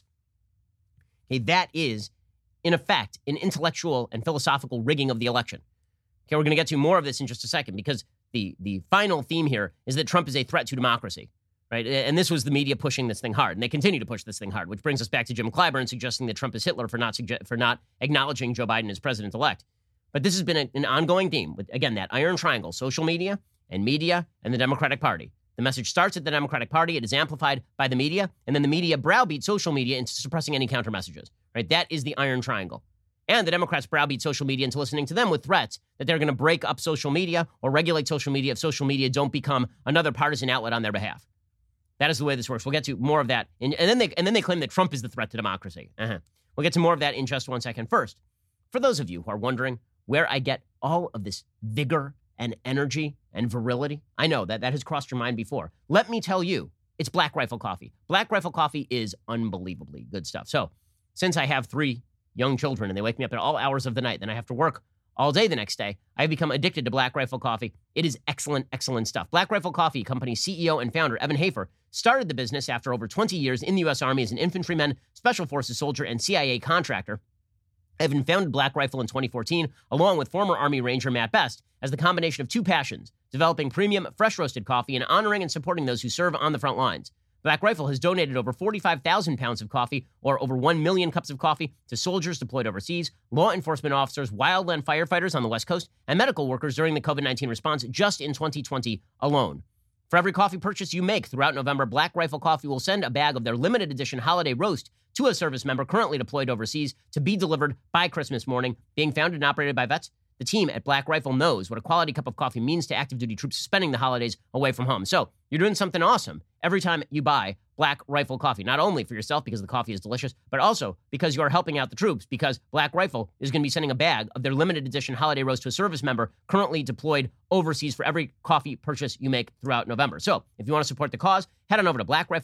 Okay, that is, in effect, an intellectual and philosophical rigging of the election. Okay, we're going to get to more of this in just a second because the final theme here is that Trump is a threat to democracy. Right? And this was the media pushing this thing hard, and they continue to push this thing hard, which brings us back to Jim Clyburn suggesting that Trump is Hitler for not acknowledging Joe Biden as president-elect. But this has been an ongoing theme with, again, that iron triangle, social media, and the Democratic Party. The message starts at the Democratic Party. It is amplified by the media, and then the media browbeat social media into suppressing any counter messages. Right? That is the iron triangle. And the Democrats browbeat social media into listening to them with threats that they're going to break up social media or regulate social media if social media don't become another partisan outlet on their behalf. That is the way this works. We'll get to more of that. And then they claim that Trump is the threat to democracy. We'll get to more of that in just 1 second. First, for those of you who are wondering where I get all of this vigor and energy and virility, I know that has crossed your mind before. Let me tell you, it's Black Rifle Coffee. Black Rifle Coffee is unbelievably good stuff. So since I have 3 young children and they wake me up at all hours of the night, then I have to work all day the next day, I've become addicted to Black Rifle Coffee. It is excellent, excellent stuff. Black Rifle Coffee Company CEO and founder Evan Hafer started the business after over 20 years in the U.S. Army as an infantryman, special forces soldier, and CIA contractor. Evan founded Black Rifle in 2014, along with former Army Ranger Matt Best, as the combination of 2 passions, developing premium, fresh-roasted coffee and honoring and supporting those who serve on the front lines. Black Rifle has donated over 45,000 pounds of coffee, or over 1 million cups of coffee, to soldiers deployed overseas, law enforcement officers, wildland firefighters on the West Coast, and medical workers during the COVID-19 response just in 2020 alone. For every coffee purchase you make throughout November, Black Rifle Coffee will send a bag of their limited edition holiday roast to a service member currently deployed overseas to be delivered by Christmas morning. Being founded and operated by vets, the team at Black Rifle knows what a quality cup of coffee means to active duty troops spending the holidays away from home. So you're doing something awesome every time you buy Black Rifle Coffee, not only for yourself because the coffee is delicious, but also because you are helping out the troops, because Black Rifle is going to be sending a bag of their limited edition holiday roast to a service member currently deployed overseas for every coffee purchase you make throughout November. So if you want to support the cause, head on over to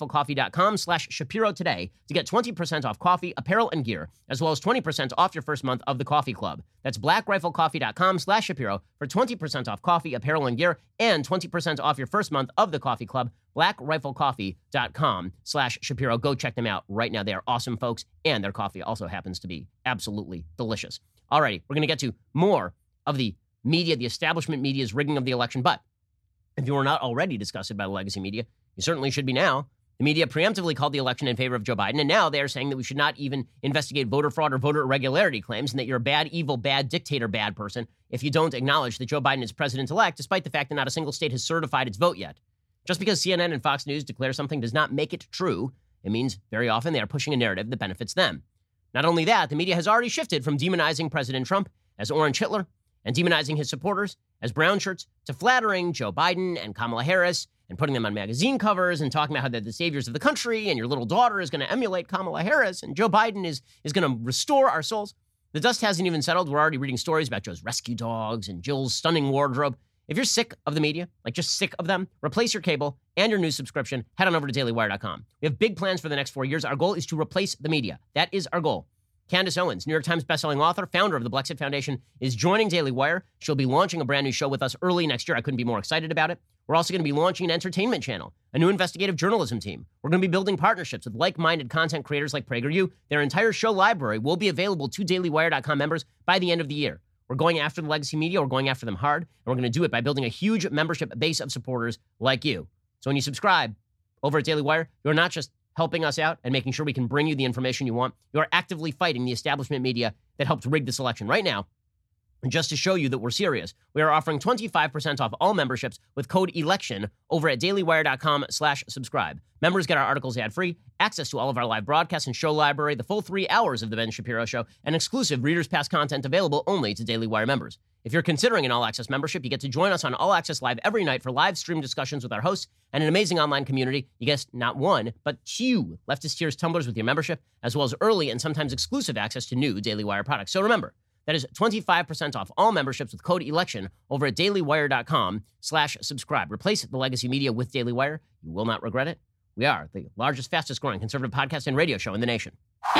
blackriflecoffee.com/Shapiro today to get 20% off coffee, apparel, and gear, as well as 20% off your first month of the Coffee Club. That's blackriflecoffee.com/Shapiro for 20% off coffee, apparel, and gear, and 20% off your first month of the Coffee Club. blackriflecoffee.com/Shapiro. Go check them out right now. They are awesome folks, and their coffee also happens to be absolutely delicious. Alrighty, we're going to get to more of the media, the establishment media's rigging of the election. But if you were not already disgusted by the legacy media, you certainly should be now. The media preemptively called the election in favor of Joe Biden, and now they are saying that we should not even investigate voter fraud or voter irregularity claims, and that you're a bad, evil, bad dictator, bad person if you don't acknowledge that Joe Biden is president-elect, despite the fact that not a single state has certified its vote yet. Just because CNN and Fox News declare something does not make it true. It means very often they are pushing a narrative that benefits them. Not only that, the media has already shifted from demonizing President Trump as Orange Hitler and demonizing his supporters as brown shirts to flattering Joe Biden and Kamala Harris and putting them on magazine covers and talking about how they're the saviors of the country and your little daughter is going to emulate Kamala Harris and Joe Biden is going to restore our souls. The dust hasn't even settled. We're already reading stories about Joe's rescue dogs and Jill's stunning wardrobe. If you're sick of the media, like just sick of them, replace your cable and your news subscription. Head on over to dailywire.com. We have big plans for the next 4 years. Our goal is to replace the media. That is our goal. Candace Owens, New York Times bestselling author, founder of the Blexit Foundation, is joining Daily Wire. She'll be launching a brand new show with us early next year. I couldn't be more excited about it. We're also going to be launching an entertainment channel, a new investigative journalism team. We're going to be building partnerships with like-minded content creators like PragerU. Their entire show library will be available to dailywire.com members by the end of the year. We're going after the legacy media. We're going after them hard. And we're going to do it by building a huge membership base of supporters like you. So when you subscribe over at Daily Wire, you're not just helping us out and making sure we can bring you the information you want. You are actively fighting the establishment media that helped rig this election. Right now, and just to show you that we're serious, we are offering 25% off all memberships with code ELECTION over at dailywire.com/subscribe. Members get our articles ad-free, access to all of our live broadcasts and show library, the full 3 hours of The Ben Shapiro Show, and exclusive Reader's Pass content available only to Daily Wire members. If you're considering an all-access membership, you get to join us on All Access Live every night for live stream discussions with our hosts and an amazing online community. You get not one, but 2 Leftist Tears tumblers with your membership, as well as early and sometimes exclusive access to new Daily Wire products. So remember, that is 25% off all memberships with code ELECTION over at dailywire.com/subscribe. Replace the legacy media with Daily Wire. You will not regret it. We are the largest, fastest growing conservative podcast and radio show in the nation.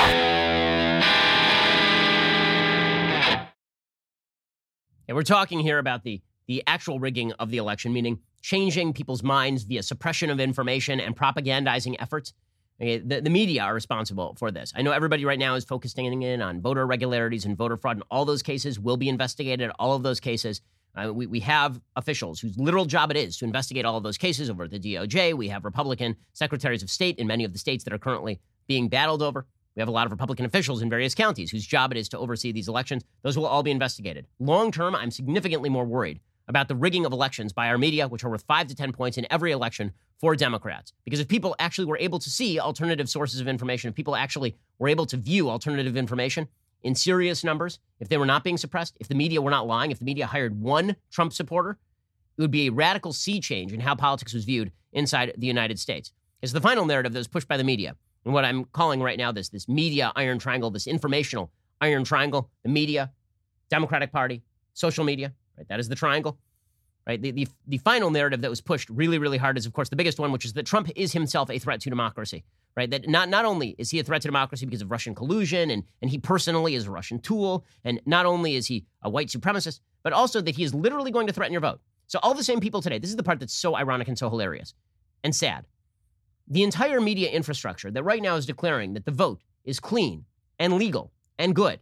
And we're talking here about the actual rigging of the election, meaning changing people's minds via suppression of information and propagandizing efforts. Okay, the media are responsible for this. I know everybody right now is focusing in on voter irregularities and voter fraud, and all those cases will be investigated. All of those cases, we have officials whose literal job it is to investigate all of those cases over at the DOJ. We have Republican secretaries of state in many of the states that are currently being battled over. We have a lot of Republican officials in various counties whose job it is to oversee these elections. Those will all be investigated. Long term, I'm significantly more worried about the rigging of elections by our media, which are worth 5 to 10 points in every election for Democrats. Because if people actually were able to see alternative sources of information, if people actually were able to view alternative information in serious numbers, if they were not being suppressed, if the media were not lying, if the media hired one Trump supporter, it would be a radical sea change in how politics was viewed inside the United States. It's the final narrative that was pushed by the media. And what I'm calling right now this media iron triangle, this informational iron triangle, the media, Democratic Party, social media, right? That is the triangle, right? The final narrative that was pushed really, really hard is, of course, the biggest one, which is that Trump is himself a threat to democracy, right? That not only is he a threat to democracy because of Russian collusion and he personally is a Russian tool, and not only is he a white supremacist, but also that he is literally going to threaten your vote. So all the same people today, this is the part that's so ironic and so hilarious and sad. The entire media infrastructure that right now is declaring that the vote is clean and legal and good,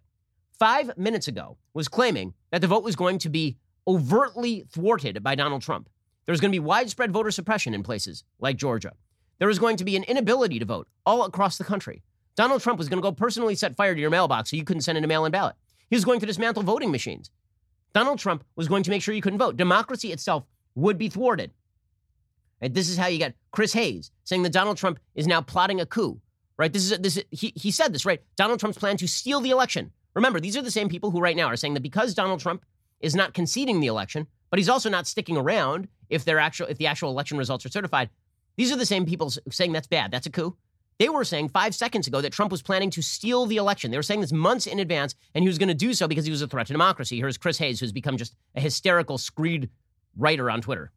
5 minutes ago was claiming that the vote was going to be overtly thwarted by Donald Trump. There's going to be widespread voter suppression in places like Georgia. There is going to be an inability to vote all across the country. Donald Trump was going to go personally set fire to your mailbox so you couldn't send in a mail-in ballot. He was going to dismantle voting machines. Donald Trump was going to make sure you couldn't vote. Democracy itself would be thwarted. And this is how you get Chris Hayes saying that Donald Trump is now plotting a coup, right? He said this, right? Donald Trump's plan to steal the election. Remember, these are the same people who right now are saying that because Donald Trump is not conceding the election, but he's also not sticking around if the actual election results are certified. These are the same people saying that's bad, that's a coup. They were saying 5 seconds ago that Trump was planning to steal the election. They were saying this months in advance, and he was going to do so because he was a threat to democracy. Here's Chris Hayes, who's become just a hysterical, screed writer on Twitter.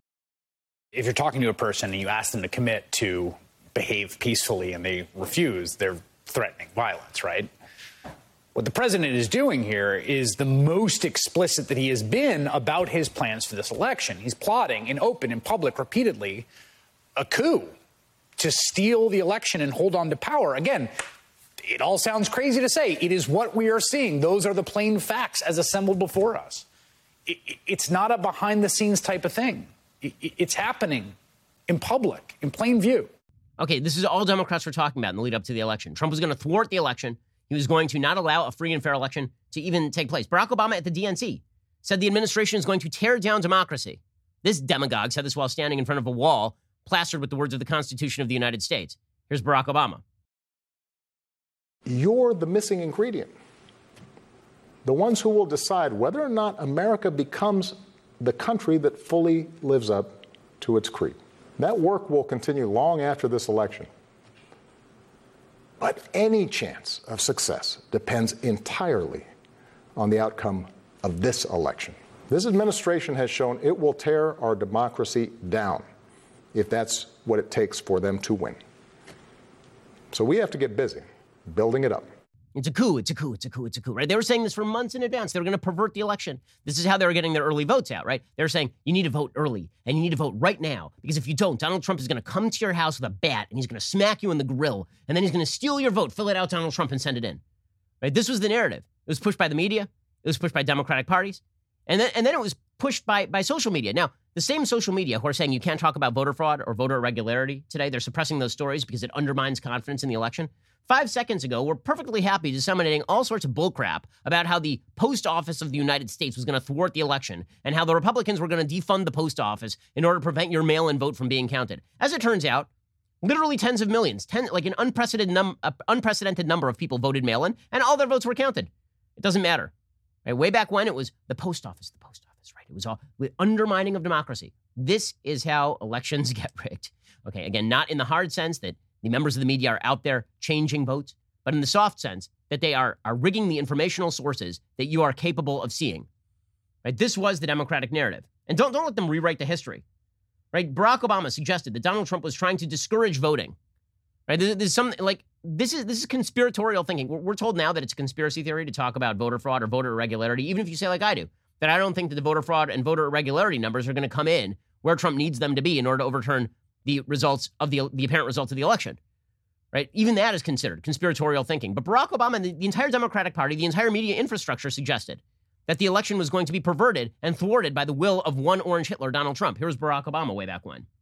If you're talking to a person and you ask them to commit to behave peacefully and they refuse, they're threatening violence, right? What the president is doing here is the most explicit that he has been about his plans for this election. He's plotting in open, in public, repeatedly, a coup to steal the election and hold on to power. Again, it all sounds crazy to say. It is what we are seeing. Those are the plain facts as assembled before us. It's not a behind-the-scenes type of thing. It's happening in public, in plain view. Okay, this is all Democrats were talking about in the lead up to the election. Trump was going to thwart the election. He was going to not allow a free and fair election to even take place. Barack Obama at the DNC said the administration is going to tear down democracy. This demagogue said this while standing in front of a wall plastered with the words of the Constitution of the United States. Here's Barack Obama. You're the missing ingredient. The ones who will decide whether or not America becomes the country that fully lives up to its creed. That work will continue long after this election. But any chance of success depends entirely on the outcome of this election. This administration has shown it will tear our democracy down if that's what it takes for them to win. So we have to get busy building it up. It's a coup. It's a coup. It's a coup. It's a coup, right? They were saying this for months in advance. They were going to pervert the election. This is how they were getting their early votes out, right? They were saying, you need to vote early and you need to vote right now because if you don't, Donald Trump is going to come to your house with a bat and he's going to smack you in the grill and then he's going to steal your vote, fill it out Donald Trump and send it in, right? This was the narrative. It was pushed by the media. It was pushed by Democratic parties. And then it was pushed by social media. Now, the same social media who are saying you can't talk about voter fraud or voter irregularity today, they're suppressing those stories because it undermines confidence in the election. 5 seconds ago, we're perfectly happy disseminating all sorts of bullcrap about how the Post Office of the United States was going to thwart the election and how the Republicans were going to defund the post office in order to prevent your mail-in vote from being counted. As it turns out, literally tens of millions, like an unprecedented number of people voted mail-in, and all their votes were counted. It doesn't matter. Right? Way back when, it was the post office, right? It was all with undermining of democracy. This is how elections get rigged. Okay, again, not in the hard sense that the members of the media are out there changing votes, but in the soft sense that they are rigging the informational sources that you are capable of seeing. Right? This was the Democratic narrative. And don't let them rewrite the history. Right? Barack Obama suggested that Donald Trump was trying to discourage voting. Right? There's some like this is conspiratorial thinking. We're told now that it's a conspiracy theory to talk about voter fraud or voter irregularity, even if you say like I do, that I don't think that the voter fraud and voter irregularity numbers are going to come in where Trump needs them to be in order to overturn the results of the apparent results of the election, right? Even that is considered conspiratorial thinking. But Barack Obama and the entire Democratic Party, the entire media infrastructure suggested that the election was going to be perverted and thwarted by the will of one orange Hitler, Donald Trump. Here's Barack Obama way back when.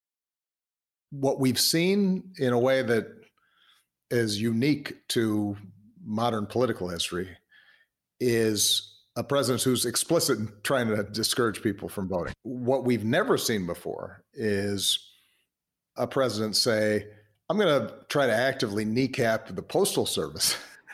What we've seen in a way that is unique to modern political history is a president who's explicit in trying to discourage people from voting. What we've never seen before is a president say, I'm going to try to actively kneecap the Postal Service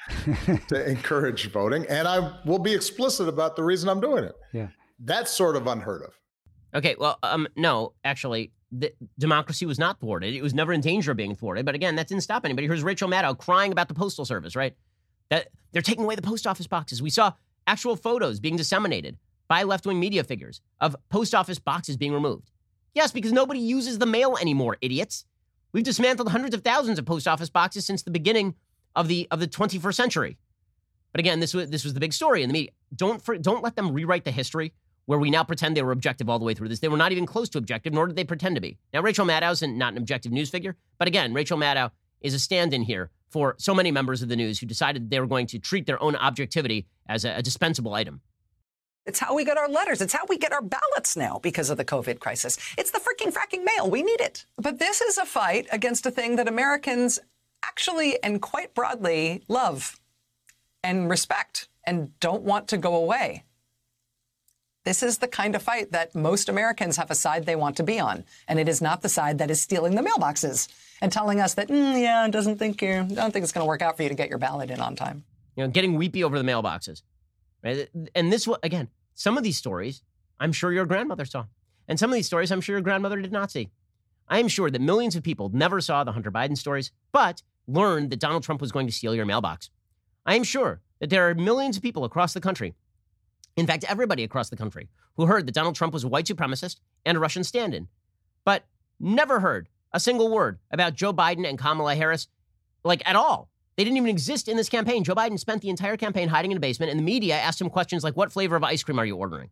to encourage voting, and I will be explicit about the reason I'm doing it. Yeah. That's sort of unheard of. Okay, well, no, actually, democracy was not thwarted. It was never in danger of being thwarted. But again, that didn't stop anybody. Here's Rachel Maddow crying about the Postal Service, right? That they're taking away the post office boxes. We saw actual photos being disseminated by left-wing media figures of post office boxes being removed. Yes, because nobody uses the mail anymore, idiots. We've dismantled hundreds of thousands of post office boxes since the beginning of the 21st century. But again, this was the big story in the media. Don't let them rewrite the history where we now pretend they were objective all the way through this. They were not even close to objective, nor did they pretend to be. Now, Rachel Maddow's not an objective news figure, but again, Rachel Maddow is a stand-in here for so many members of the news who decided they were going to treat their own objectivity as a dispensable item. It's how we get our letters. It's how we get our ballots now because of the COVID crisis. It's the freaking fracking mail. We need it. But this is a fight against a thing that Americans actually and quite broadly love and respect and don't want to go away. This is the kind of fight that most Americans have a side they want to be on. And it is not the side that is stealing the mailboxes and telling us that, I don't think it's going to work out for you to get your ballot in on time. Getting weepy over the mailboxes. Right? And this, again, some of these stories, I'm sure your grandmother saw. And some of these stories, I'm sure your grandmother did not see. I am sure that millions of people never saw the Hunter Biden stories, but learned that Donald Trump was going to steal your mailbox. I am sure that there are millions of people across the country, in fact, everybody across the country, who heard that Donald Trump was a white supremacist and a Russian stand-in, but never heard a single word about Joe Biden and Kamala Harris, at all. They didn't even exist in this campaign. Joe Biden spent the entire campaign hiding in a basement, and the media asked him questions like, what flavor of ice cream are you ordering?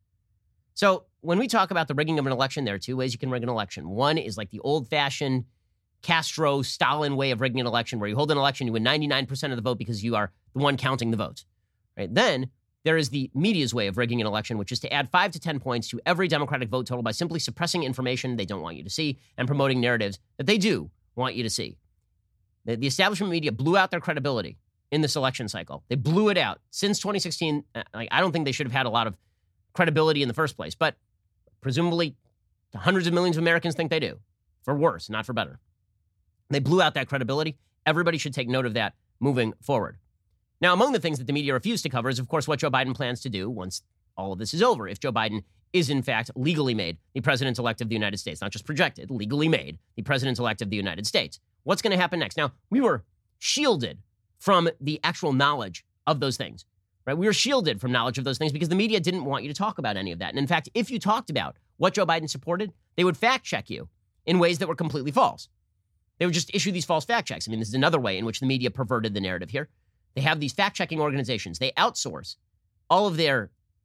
So when we talk about the rigging of an election, there are two ways you can rig an election. One is like the old-fashioned Castro, Stalin way of rigging an election, where you hold an election, you win 99% of the vote because you are the one counting the votes. Right? Then there is the media's way of rigging an election, which is to add 5 to 10 points to every Democratic vote total by simply suppressing information they don't want you to see and promoting narratives that they do want you to see. The establishment media blew out their credibility in this election cycle. They blew it out. Since 2016, I don't think they should have had a lot of credibility in the first place, but presumably hundreds of millions of Americans think they do, for worse, not for better. They blew out that credibility. Everybody should take note of that moving forward. Now, among the things that the media refused to cover is, of course, what Joe Biden plans to do once all of this is over. If Joe Biden is, in fact, legally made the president-elect of the United States, not just projected, legally made the president-elect of the United States. What's going to happen next? Now, we were shielded from the actual knowledge of those things, right? We were shielded from knowledge of those things because the media didn't want you to talk about any of that. And in fact, if you talked about what Joe Biden supported, they would fact check you in ways that were completely false. They would just issue these false fact checks. I mean, this is another way in which the media perverted the narrative here. They have these fact-checking organizations. They outsource all of their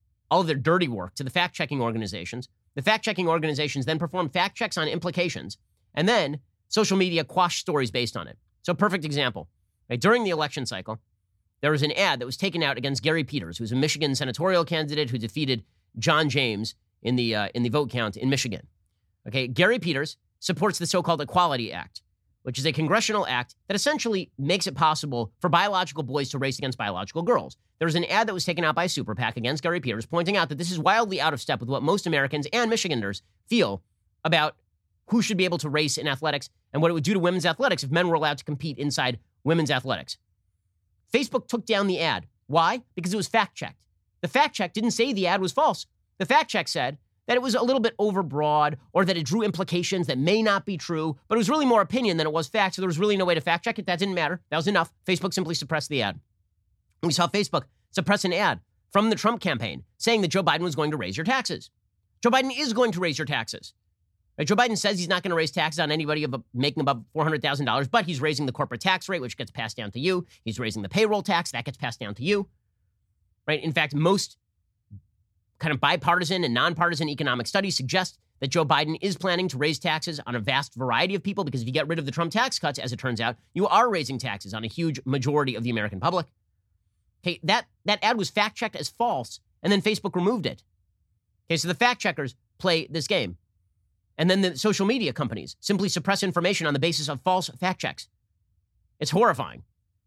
dirty work to the fact-checking organizations. The fact-checking organizations then perform fact checks on implications, and then social media quash stories based on it. So perfect example. Right? During the election cycle, there was an ad that was taken out against Gary Peters, who's a Michigan senatorial candidate who defeated John James in the vote count in Michigan. Okay, Gary Peters supports the so-called Equality Act, which is a congressional act that essentially makes it possible for biological boys to race against biological girls. There was an ad that was taken out by a super PAC against Gary Peters, pointing out that this is wildly out of step with what most Americans and Michiganders feel about who should be able to race in athletics and what it would do to women's athletics if men were allowed to compete inside women's athletics. Facebook took down the ad. Why? Because it was fact-checked. The fact-check didn't say the ad was false. The fact-check said that it was a little bit overbroad or that it drew implications that may not be true, but it was really more opinion than it was fact, so there was really no way to fact-check it. That didn't matter. That was enough. Facebook simply suppressed the ad. We saw Facebook suppress an ad from the Trump campaign saying that Joe Biden was going to raise your taxes. Joe Biden is going to raise your taxes. Right? Joe Biden says he's not going to raise taxes on anybody making above $400,000, but he's raising the corporate tax rate, which gets passed down to you. He's raising the payroll tax. That gets passed down to you. Right? In fact, most kind of bipartisan and nonpartisan economic studies suggest that Joe Biden is planning to raise taxes on a vast variety of people because if you get rid of the Trump tax cuts, as it turns out, you are raising taxes on a huge majority of the American public. Okay, that ad was fact-checked as false, and then Facebook removed it. Okay, so the fact-checkers play this game. And then the social media companies simply suppress information on the basis of false fact checks. It's horrifying.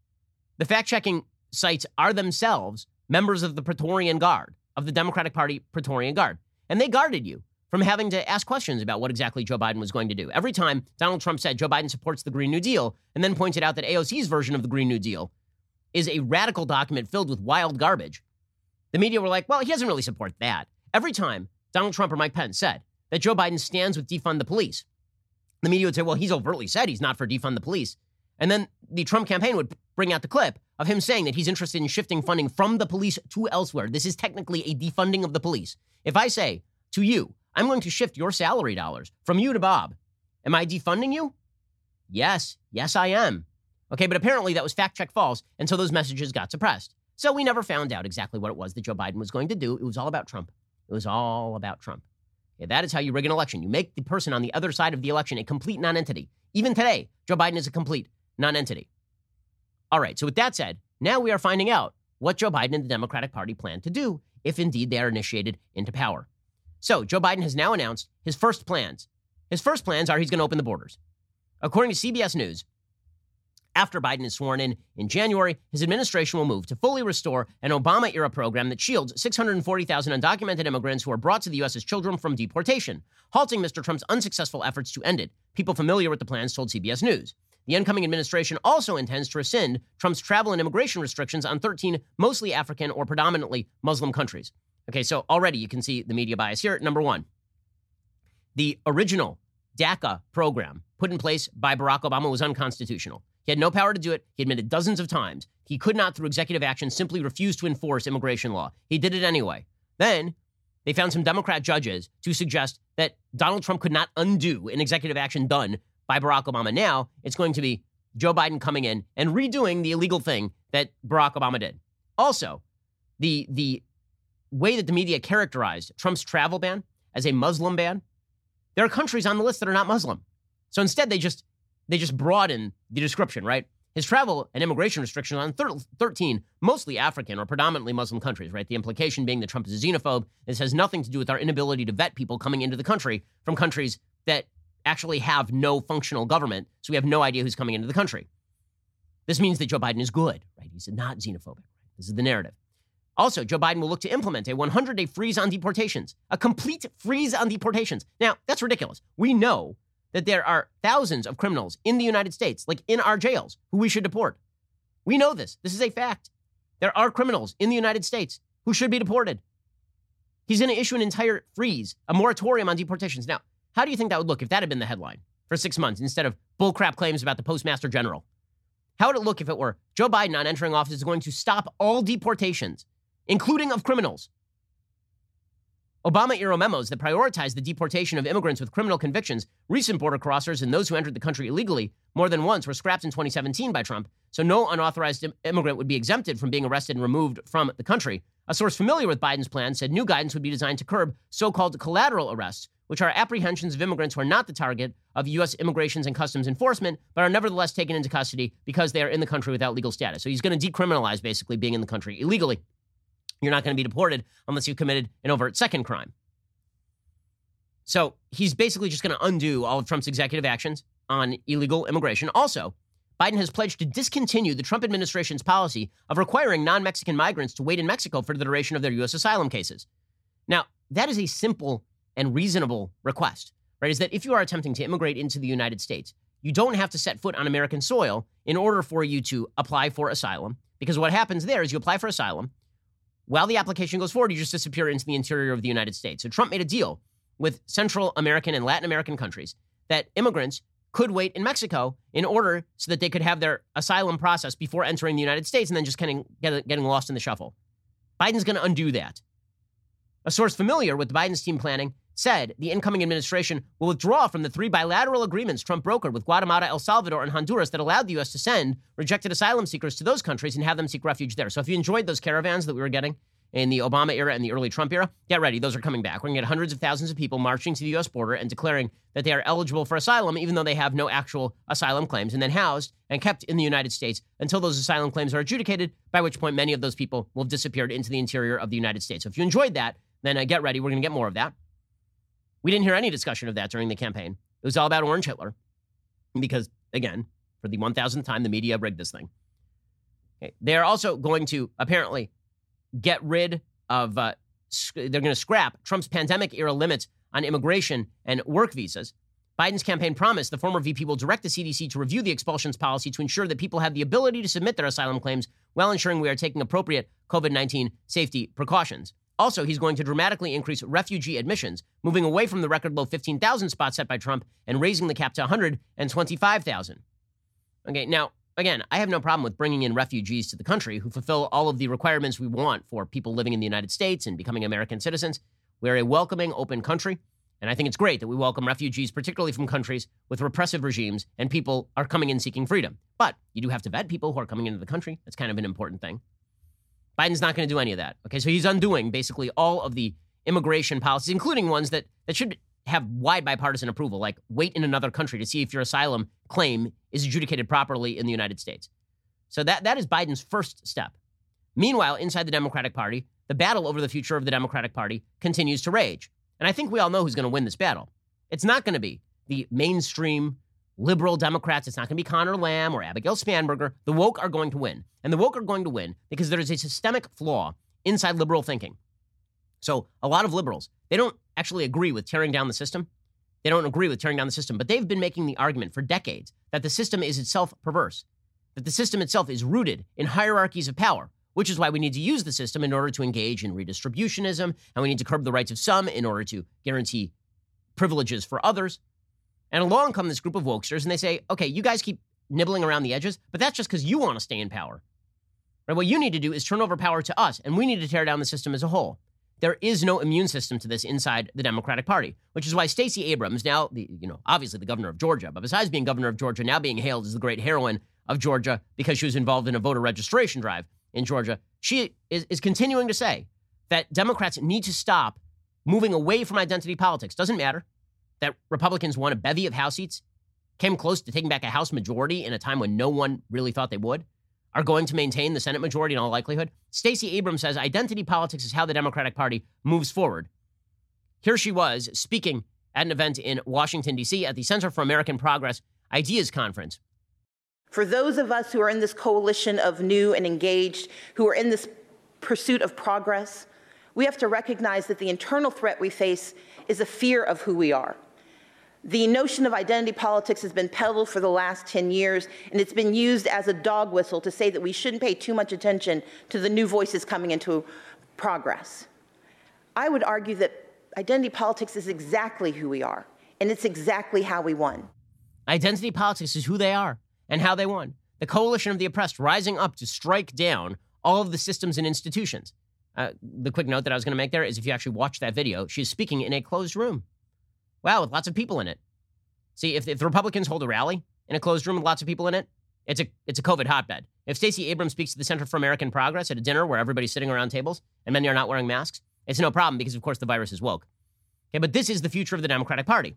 The fact-checking sites are themselves members of the Praetorian Guard, of the Democratic Party Praetorian Guard. And they guarded you from having to ask questions about what exactly Joe Biden was going to do. Every time Donald Trump said Joe Biden supports the Green New Deal and then pointed out that AOC's version of the Green New Deal is a radical document filled with wild garbage, the media were like, well, he doesn't really support that. Every time Donald Trump or Mike Pence said that Joe Biden stands with defund the police, the media would say, well, he's overtly said he's not for defund the police. And then the Trump campaign would bring out the clip of him saying that he's interested in shifting funding from the police to elsewhere. This is technically a defunding of the police. If I say to you, I'm going to shift your salary dollars from you to Bob, am I defunding you? Yes, I am. Okay, but apparently that was fact-check false, and so those messages got suppressed. So we never found out exactly what it was that Joe Biden was going to do. It was all about Trump. It was all about Trump. Okay, that is how you rig an election. You make the person on the other side of the election a complete nonentity. Even today, Joe Biden is a complete nonentity. All right, so with that said, now we are finding out what Joe Biden and the Democratic Party plan to do if indeed they are initiated into power. So Joe Biden has now announced his first plans. His first plans are he's going to open the borders. According to CBS News, after Biden is sworn in January, his administration will move to fully restore an Obama-era program that shields 640,000 undocumented immigrants who are brought to the U.S. as children from deportation, halting Mr. Trump's unsuccessful efforts to end it. People familiar with the plans told CBS News. The incoming administration also intends to rescind Trump's travel and immigration restrictions on 13 mostly African or predominantly Muslim countries. Okay, so already you can see the media bias here. Number one, the original DACA program put in place by Barack Obama was unconstitutional. He had no power to do it. He admitted dozens of times. He could not, through executive action, simply refuse to enforce immigration law. He did it anyway. Then they found some Democrat judges to suggest that Donald Trump could not undo an executive action done by Barack Obama. Now it's going to be Joe Biden coming in and redoing the illegal thing that Barack Obama did. Also, the way that the media characterized Trump's travel ban as a Muslim ban, there are countries on the list that are not Muslim. So instead, they just broaden the description, right? His travel and immigration restrictions on 13 mostly African or predominantly Muslim countries, right? The implication being that Trump is a xenophobe. This has nothing to do with our inability to vet people coming into the country from countries that actually have no functional government, so we have no idea who's coming into the country. This means that Joe Biden is good, right? He's not xenophobic. This is the narrative. Also, Joe Biden will look to implement a 100-day freeze on deportations, a complete freeze on deportations. Now, that's ridiculous. We know that there are thousands of criminals in the United States, like in our jails, who we should deport. We know this. This is a fact. There are criminals in the United States who should be deported. He's going to issue an entire freeze, a moratorium on deportations. Now, how do you think that would look if that had been the headline for 6 months instead of bullcrap claims about the Postmaster General? How would it look if it were Joe Biden on entering office is going to stop all deportations, including of criminals? Obama-era memos that prioritize the deportation of immigrants with criminal convictions, recent border crossers, and those who entered the country illegally more than once were scrapped in 2017 by Trump, so no unauthorized immigrant would be exempted from being arrested and removed from the country. A source familiar with Biden's plan said new guidance would be designed to curb so-called collateral arrests, which are apprehensions of immigrants who are not the target of U.S. Immigration and Customs Enforcement, but are nevertheless taken into custody because they are in the country without legal status. So he's going to decriminalize basically being in the country illegally. You're not going to be deported unless you've committed an overt second crime. So he's basically just going to undo all of Trump's executive actions on illegal immigration. Also, Biden has pledged to discontinue the Trump administration's policy of requiring non-Mexican migrants to wait in Mexico for the duration of their U.S. asylum cases. Now, that is a simple and reasonable request, right? Is that if you are attempting to immigrate into the United States, you don't have to set foot on American soil in order for you to apply for asylum, because what happens there is you apply for asylum. While the application goes forward, you just disappear into the interior of the United States. So Trump made a deal with Central American and Latin American countries that immigrants could wait in Mexico in order so that they could have their asylum process before entering the United States and then just kind of getting lost in the shuffle. Biden's going to undo that. A source familiar with Biden's team planning said the incoming administration will withdraw from the 3 bilateral agreements Trump brokered with Guatemala, El Salvador, and Honduras that allowed the U.S. to send rejected asylum seekers to those countries and have them seek refuge there. So if you enjoyed those caravans that we were getting in the Obama era and the early Trump era, get ready. Those are coming back. We're going to get hundreds of thousands of people marching to the U.S. border and declaring that they are eligible for asylum, even though they have no actual asylum claims, and then housed and kept in the United States until those asylum claims are adjudicated, by which point many of those people will have disappeared into the interior of the United States. So if you enjoyed that, then get ready. We're going to get more of that. We didn't hear any discussion of that during the campaign. It was all about Orange Hitler because, again, for the 1,000th time, the media rigged this thing. Okay. They're also going to apparently get rid of, they're going to scrap Trump's pandemic-era limits on immigration and work visas. Biden's campaign promised the former VP will direct the CDC to review the expulsions policy to ensure that people have the ability to submit their asylum claims while ensuring we are taking appropriate COVID-19 safety precautions. Also, he's going to dramatically increase refugee admissions, moving away from the record low 15,000 spots set by Trump and raising the cap to 125,000. Okay, now, again, I have no problem with bringing in refugees to the country who fulfill all of the requirements we want for people living in the United States and becoming American citizens. We're a welcoming, open country, and I think it's great that we welcome refugees, particularly from countries with repressive regimes, and people are coming in seeking freedom. But you do have to vet people who are coming into the country. That's kind of an important thing. Biden's not going to do any of that. Okay, so he's undoing basically all of the immigration policies, including ones that should have wide bipartisan approval, like wait in another country to see if your asylum claim is adjudicated properly in the United States. So that is Biden's first step. Meanwhile, inside the Democratic Party, the battle over the future of the Democratic Party continues to rage. And I think we all know who's going to win this battle. It's not going to be the mainstream liberal Democrats. It's not going to be Conor Lamb or Abigail Spanberger. The woke are going to win. And the woke are going to win because there is a systemic flaw inside liberal thinking. So a lot of liberals, they don't actually agree with tearing down the system. They don't agree with tearing down the system, but they've been making the argument for decades that the system is itself perverse, that the system itself is rooted in hierarchies of power, which is why we need to use the system in order to engage in redistributionism, and we need to curb the rights of some in order to guarantee privileges for others. And along come this group of wokesters, and they say, okay, you guys keep nibbling around the edges, but that's just because you want to stay in power. Right? What you need to do is turn over power to us, and we need to tear down the system as a whole. There is no immune system to this inside the Democratic Party, which is why Stacey Abrams, now obviously the governor of Georgia, but besides being governor of Georgia, now being hailed as the great heroine of Georgia because she was involved in a voter registration drive in Georgia, she is continuing to say that Democrats need to stop moving away from identity politics. Doesn't matter that Republicans won a bevy of House seats, came close to taking back a House majority in a time when no one really thought they would, are going to maintain the Senate majority in all likelihood. Stacey Abrams says identity politics is how the Democratic Party moves forward. Here she was speaking at an event in Washington, D.C. at the Center for American Progress Ideas Conference. For those of us who are in this coalition of new and engaged, who are in this pursuit of progress, we have to recognize that the internal threat we face is a fear of who we are. The notion of identity politics has been peddled for the last 10 years, and it's been used as a dog whistle to say that we shouldn't pay too much attention to the new voices coming into progress. I would argue that identity politics is exactly who we are, and it's exactly how we won. Identity politics is who they are and how they won. The coalition of the oppressed rising up to strike down all of the systems and institutions. The quick note that I was going to make there is if you actually watch that video, she's speaking in a closed room. Wow, with lots of people in it. See, if the Republicans hold a rally in a closed room with lots of people in it, it's a COVID hotbed. If Stacey Abrams speaks to the Center for American Progress at a dinner where everybody's sitting around tables and many are not wearing masks, it's no problem because, of course, the virus is woke. Okay, but this is the future of the Democratic Party.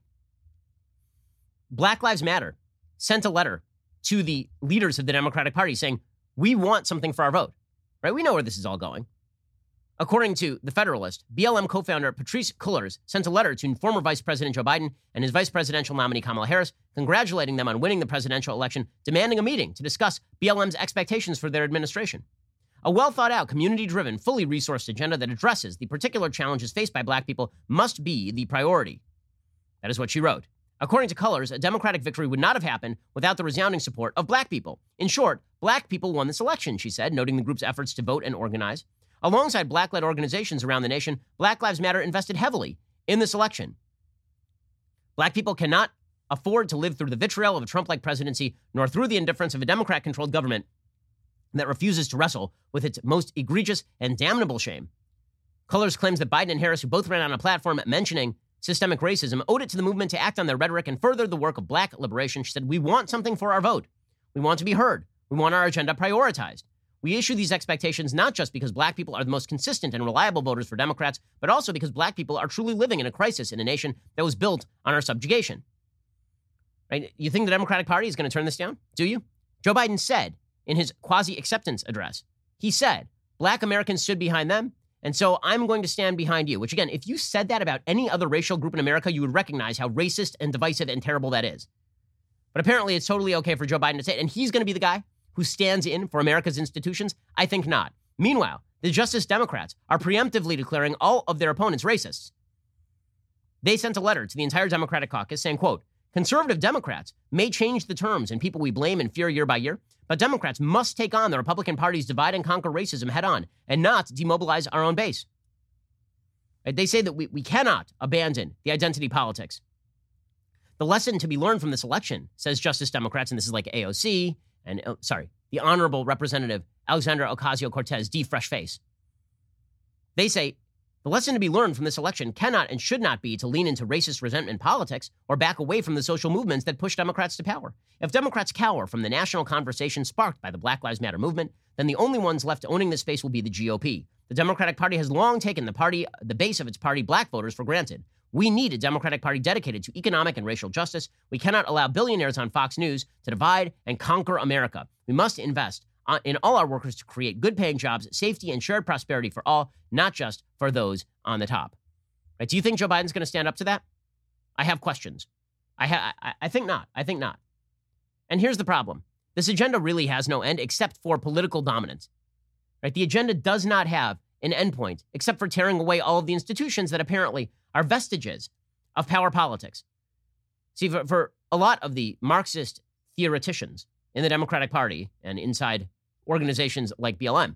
Black Lives Matter sent a letter to the leaders of the Democratic Party saying, we want something for our vote, right? We know where this is all going. According to The Federalist, BLM co-founder Patrisse Cullors sent a letter to former Vice President Joe Biden and his vice presidential nominee Kamala Harris, congratulating them on winning the presidential election, demanding a meeting to discuss BLM's expectations for their administration. A well-thought-out, community-driven, fully resourced agenda that addresses the particular challenges faced by black people must be the priority. That is what she wrote. According to Cullors, a Democratic victory would not have happened without the resounding support of black people. In short, black people won this election, she said, noting the group's efforts to vote and organize. Alongside black-led organizations around the nation, Black Lives Matter invested heavily in this election. Black people cannot afford to live through the vitriol of a Trump-like presidency, nor through the indifference of a Democrat-controlled government that refuses to wrestle with its most egregious and damnable shame. Cullors claims that Biden and Harris, who both ran on a platform mentioning systemic racism, owed it to the movement to act on their rhetoric and further the work of black liberation. She said, we want something for our vote. We want to be heard. We want our agenda prioritized. We issue these expectations not just because black people are the most consistent and reliable voters for Democrats, but also because black people are truly living in a crisis in a nation that was built on our subjugation. Right? You think the Democratic Party is going to turn this down? Do you? Joe Biden said in his quasi-acceptance address, he said, black Americans stood behind them, and so I'm going to stand behind you. Which, again, if you said that about any other racial group in America, you would recognize how racist and divisive and terrible that is. But apparently it's totally okay for Joe Biden to say it, and he's going to be the guy who stands in for America's institutions? I think not. Meanwhile, the Justice Democrats are preemptively declaring all of their opponents racists. They sent a letter to the entire Democratic caucus saying, quote, conservative Democrats may change the terms and people we blame and fear year by year, but Democrats must take on the Republican Party's divide and conquer racism head on and not demobilize our own base. They say that we cannot abandon the identity politics. The lesson to be learned from this election, says Justice Democrats, and this is like AOC, and the Honorable Representative Alexandra Ocasio-Cortez, D. Fresh Face. They say, the lesson to be learned from this election cannot and should not be to lean into racist resentment politics or back away from the social movements that push Democrats to power. If Democrats cower from the national conversation sparked by the Black Lives Matter movement, then the only ones left owning this space will be the GOP. The Democratic Party has long taken the base of its party, black voters, for granted. We need a Democratic Party dedicated to economic and racial justice. We cannot allow billionaires on Fox News to divide and conquer America. We must invest in all our workers to create good-paying jobs, safety, and shared prosperity for all, not just for those on the top. Right? Do you think Joe Biden's going to stand up to that? I have questions. I think not. I think not. And here's the problem. This agenda really has no end except for political dominance. Right? The agenda does not have an endpoint except for tearing away all of the institutions that apparently are vestiges of power politics. See, for a lot of the Marxist theoreticians in the Democratic Party and inside organizations like BLM,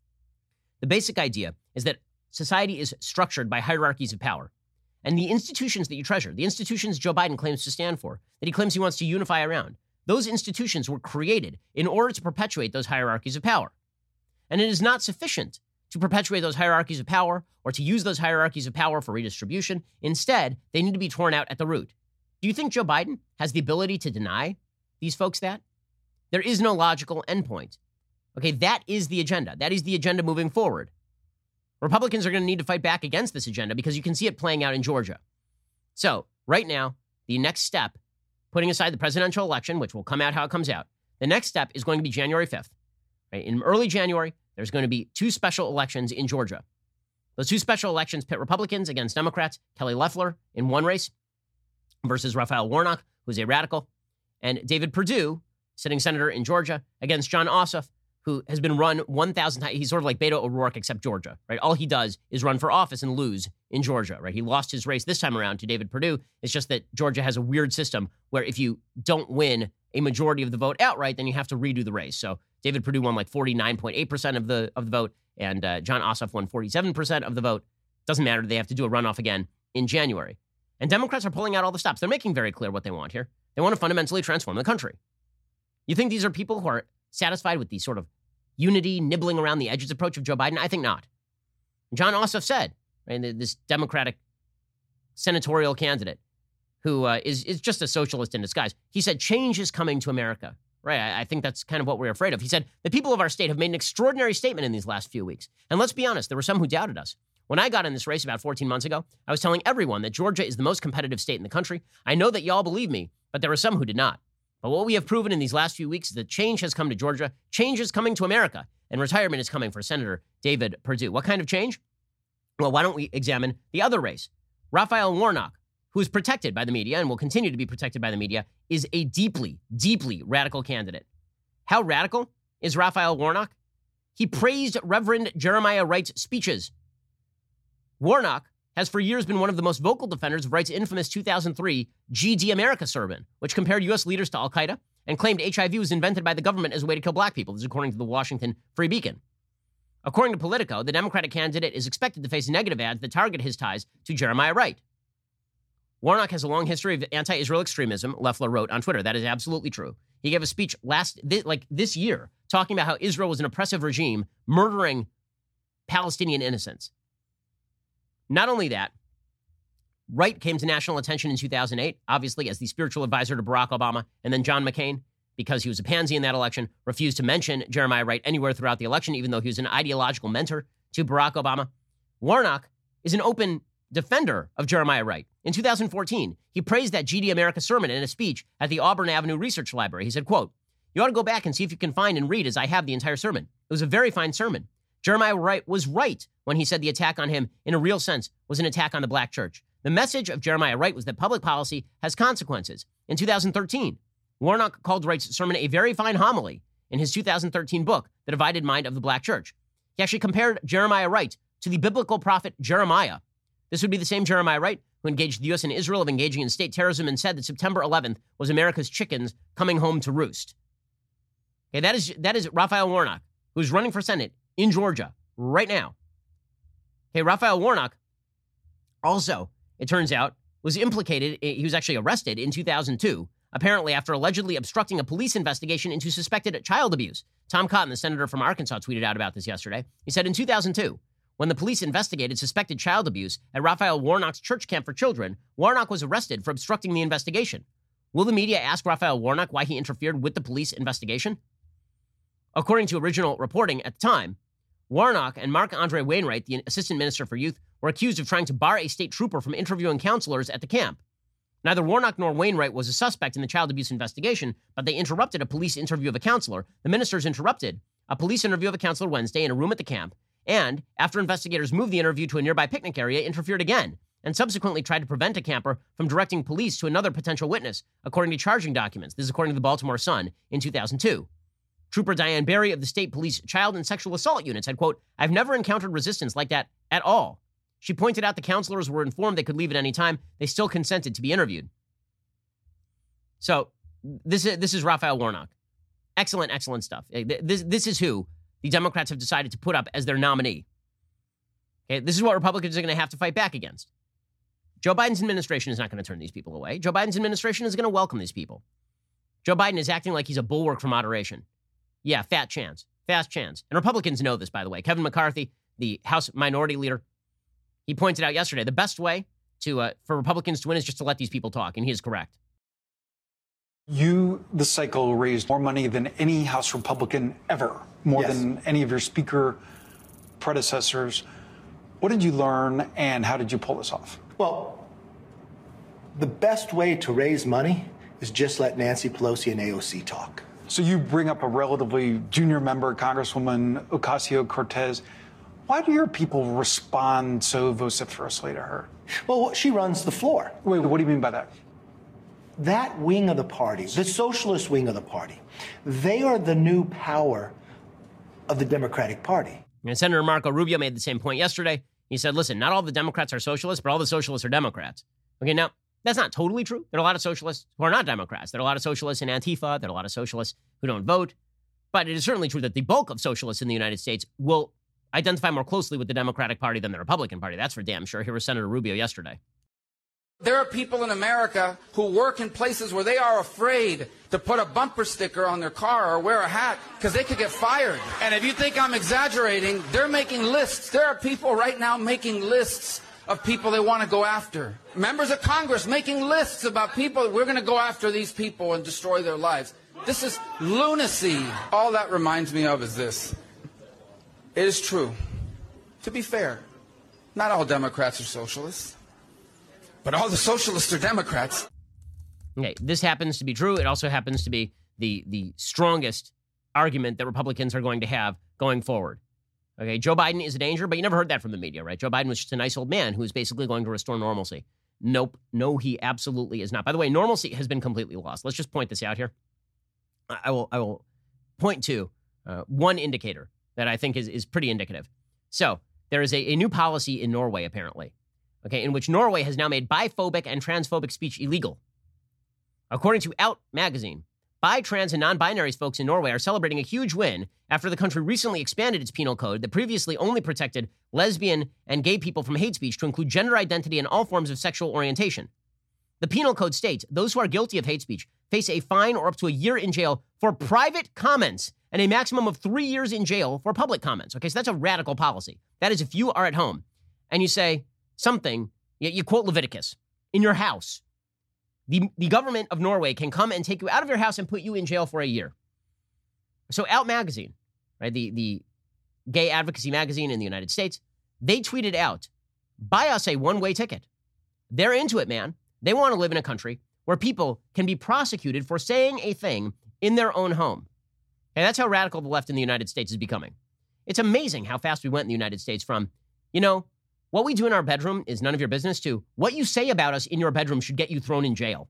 the basic idea is that society is structured by hierarchies of power. And the institutions that you treasure, the institutions Joe Biden claims to stand for, that he claims he wants to unify around, those institutions were created in order to perpetuate those hierarchies of power. And it is not sufficient to perpetuate those hierarchies of power or to use those hierarchies of power for redistribution. Instead, they need to be torn out at the root. Do you think Joe Biden has the ability to deny these folks that? There is no logical endpoint. Okay, that is the agenda. That is the agenda moving forward. Republicans are going to need to fight back against this agenda because you can see it playing out in Georgia. So right now, the next step, putting aside the presidential election, which will come out how it comes out, the next step is going to be January 5th. Right? In early January, there's going to be 2 special elections in Georgia. Those 2 special elections pit Republicans against Democrats, Kelly Loeffler in one race versus Raphael Warnock, who's a radical, and David Perdue, sitting senator in Georgia, against Jon Ossoff, who has been run 1,000 times. He's sort of like Beto O'Rourke, except Georgia, right? All he does is run for office and lose in Georgia, right? He lost his race this time around to David Perdue. It's just that Georgia has a weird system where if you don't win a majority of the vote outright, then you have to redo the race. So David Perdue won like 49.8% of the vote, and Jon Ossoff won 47% of the vote. Doesn't matter. They have to do a runoff again in January. And Democrats are pulling out all the stops. They're making very clear what they want here. They want to fundamentally transform the country. You think these are people who are satisfied with the sort of unity, nibbling around the edges approach of Joe Biden? I think not. John Ossoff said, right, this Democratic senatorial candidate who is just a socialist in disguise, he said, change is coming to America. Right, I think that's kind of what we're afraid of. He said, the people of our state have made an extraordinary statement in these last few weeks. And let's be honest, there were some who doubted us. When I got in this race about 14 months ago, I was telling everyone that Georgia is the most competitive state in the country. I know that y'all believe me, but there were some who did not. But what we have proven in these last few weeks is that change has come to Georgia, change is coming to America, and retirement is coming for Senator David Perdue. What kind of change? Well, why don't we examine the other race? Raphael Warnock, who is protected by the media and will continue to be protected by the media, is a deeply, deeply radical candidate. How radical is Raphael Warnock? He praised Reverend Jeremiah Wright's speeches. Warnock has for years been one of the most vocal defenders of Wright's infamous 2003 GD America sermon, which compared U.S. leaders to al-Qaeda and claimed HIV was invented by the government as a way to kill black people. This is according to the Washington Free Beacon. According to Politico, the Democratic candidate is expected to face negative ads that target his ties to Jeremiah Wright. Warnock has a long history of anti-Israel extremism, Loeffler wrote on Twitter. That is absolutely true. He gave a speech this year talking about how Israel was an oppressive regime murdering Palestinian innocents. Not only that, Wright came to national attention in 2008, obviously as the spiritual advisor to Barack Obama, and then John McCain, because he was a pansy in that election, refused to mention Jeremiah Wright anywhere throughout the election, even though he was an ideological mentor to Barack Obama. Warnock is an open defender of Jeremiah Wright. In 2014, he praised that GD America sermon in a speech at the Auburn Avenue Research Library. He said, quote, "You ought to go back and see if you can find and read as I have the entire sermon. It was a very fine sermon. Jeremiah Wright was right when he said the attack on him, in a real sense, was an attack on the black church. The message of Jeremiah Wright was that public policy has consequences." In 2013, Warnock called Wright's sermon a very fine homily in his 2013 book, The Divided Mind of the Black Church. He actually compared Jeremiah Wright to the biblical prophet Jeremiah. This would be the same Jeremiah Wright who engaged the U.S. and Israel of engaging in state terrorism and said that September 11th was America's chickens coming home to roost. Okay, that is Raphael Warnock, who's running for Senate in Georgia right now. Okay, Raphael Warnock also, it turns out, was implicated. He was actually arrested in 2002, apparently after allegedly obstructing a police investigation into suspected child abuse. Tom Cotton, the senator from Arkansas, tweeted out about this yesterday. He said in 2002, when the police investigated suspected child abuse at Raphael Warnock's church camp for children, Warnock was arrested for obstructing the investigation. Will the media ask Raphael Warnock why he interfered with the police investigation? According to original reporting at the time, Warnock and Marc-Andre Wainwright, the assistant minister for youth, were accused of trying to bar a state trooper from interviewing counselors at the camp. Neither Warnock nor Wainwright was a suspect in the child abuse investigation, but they interrupted a police interview of a counselor. The ministers interrupted a police interview of a counselor Wednesday in a room at the camp, and, after investigators moved the interview to a nearby picnic area, interfered again, and subsequently tried to prevent a camper from directing police to another potential witness, according to charging documents. This is according to the Baltimore Sun in 2002. Trooper Diane Berry of the State Police Child and Sexual Assault Unit said, quote, "I've never encountered resistance like that at all." She pointed out the counselors were informed they could leave at any time. They still consented to be interviewed. So this is Raphael Warnock. Excellent, excellent stuff. This is who the Democrats have decided to put up as their nominee. Okay, this is what Republicans are going to have to fight back against. Joe Biden's administration is not going to turn these people away. Joe Biden's administration is going to welcome these people. Joe Biden is acting like he's a bulwark for moderation. Yeah, fast chance. And Republicans know this, by the way. Kevin McCarthy, the House Minority Leader, he pointed out yesterday the best way for Republicans to win is just to let these people talk, and he is correct. You, this cycle, raised more money than any House Republican ever, more than any of your speaker predecessors. What did you learn, and how did you pull this off? Well, the best way to raise money is just let Nancy Pelosi and AOC talk. So you bring up a relatively junior member, Congresswoman Ocasio-Cortez. Why do your people respond so vociferously to her? Well, she runs the floor. Wait, what do you mean by that? That wing of the party, the socialist wing of the party, they are the new power of the Democratic Party. And Senator Marco Rubio made the same point yesterday. He said, listen, not all the Democrats are socialists, but all the socialists are Democrats. Okay, now, that's not totally true. There are a lot of socialists who are not Democrats. There are a lot of socialists in Antifa. There are a lot of socialists who don't vote. But it is certainly true that the bulk of socialists in the United States will identify more closely with the Democratic Party than the Republican Party. That's for damn sure. Here was Senator Rubio yesterday. There are people in America who work in places where they are afraid to put a bumper sticker on their car or wear a hat because they could get fired. And if you think I'm exaggerating, they're making lists. There are people right now making lists of people they want to go after. Members of Congress making lists about people. We're going to go after these people and destroy their lives. This is lunacy. All that reminds me of is this. It is true. To be fair, not all Democrats are socialists. But all the socialists are Democrats. Okay, this happens to be true. It also happens to be the strongest argument that Republicans are going to have going forward. Okay, Joe Biden is a danger, but you never heard that from the media, right? Joe Biden was just a nice old man who is basically going to restore normalcy. Nope. No, he absolutely is not. By the way, normalcy has been completely lost. Let's just point this out here. I will point to one indicator that I think is pretty indicative. So there is a new policy in Norway, apparently, okay, in which Norway has now made biphobic and transphobic speech illegal. According to Out magazine, bi, trans, and non-binary folks in Norway are celebrating a huge win after the country recently expanded its penal code that previously only protected lesbian and gay people from hate speech to include gender identity and all forms of sexual orientation. The penal code states those who are guilty of hate speech face a fine or up to a year in jail for private comments and a maximum of 3 years in jail for public comments. Okay, so that's a radical policy. That is if you are at home and you say something, you quote Leviticus, in your house, the government of Norway can come and take you out of your house and put you in jail for a year. So Out magazine, right, the gay advocacy magazine in the United States, they tweeted out, buy us a one-way ticket. They're into it, man. They want to live in a country where people can be prosecuted for saying a thing in their own home. And that's how radical the left in the United States is becoming. It's amazing how fast we went in the United States from, what we do in our bedroom is none of your business to what you say about us in your bedroom should get you thrown in jail.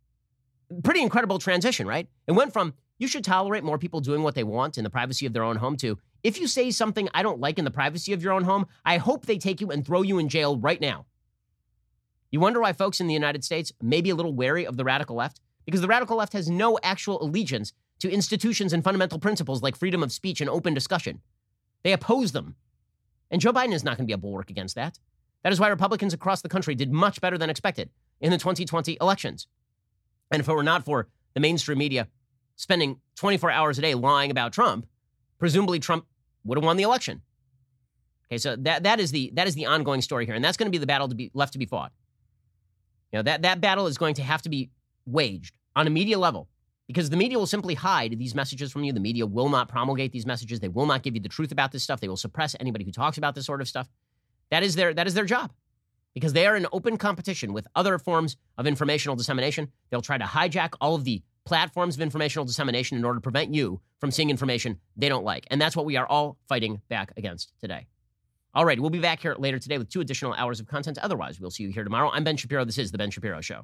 Pretty incredible transition, right? It went from you should tolerate more people doing what they want in the privacy of their own home to if you say something I don't like in the privacy of your own home, I hope they take you and throw you in jail right now. You wonder why folks in the United States may be a little wary of the radical left? Because the radical left has no actual allegiance to institutions and fundamental principles like freedom of speech and open discussion. They oppose them. And Joe Biden is not going to be a bulwark against that. That is why Republicans across the country did much better than expected in the 2020 elections. And if it were not for the mainstream media spending 24 hours a day lying about Trump, presumably Trump would have won the election. Okay, so that is the ongoing story here, and that's going to be the battle left to be fought. That battle is going to have to be waged on a media level because the media will simply hide these messages from you. The media will not promulgate these messages. They will not give you the truth about this stuff. They will suppress anybody who talks about this sort of stuff. That is their job because they are in open competition with other forms of informational dissemination. They'll try to hijack all of the platforms of informational dissemination in order to prevent you from seeing information they don't like. And that's what we are all fighting back against today. All right, we'll be back here later today with 2 additional hours of content. Otherwise, we'll see you here tomorrow. I'm Ben Shapiro. This is The Ben Shapiro Show.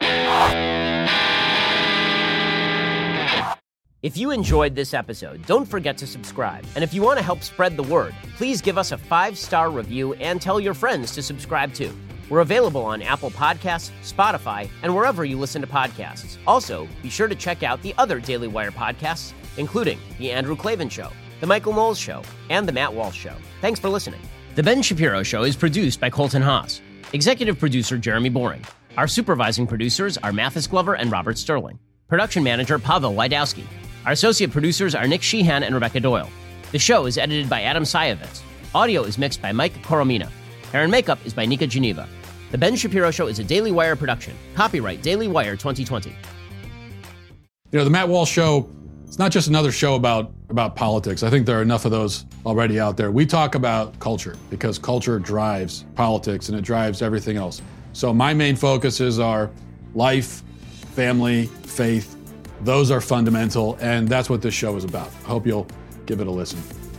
If you enjoyed this episode, don't forget to subscribe. And if you want to help spread the word, please give us a 5-star review and tell your friends to subscribe too. We're available on Apple Podcasts, Spotify, and wherever you listen to podcasts. Also, be sure to check out the other Daily Wire podcasts, including The Andrew Klavan Show, The Michael Knowles Show, and The Matt Walsh Show. Thanks for listening. The Ben Shapiro Show is produced by Colton Haas. Executive producer Jeremy Boring. Our supervising producers are Mathis Glover and Robert Sterling. Production manager Pavel Wydowski. Our associate producers are Nick Sheehan and Rebecca Doyle. The show is edited by Adam Sayevitz. Audio is mixed by Mike Coromina. Hair and makeup is by Nika Geneva. The Ben Shapiro Show is a Daily Wire production. Copyright Daily Wire 2020. The Matt Walsh Show, it's not just another show about politics. I think there are enough of those already out there. We talk about culture because culture drives politics and it drives everything else. So my main focuses are life, family, faith. Those are fundamental, and that's what this show is about. I hope you'll give it a listen.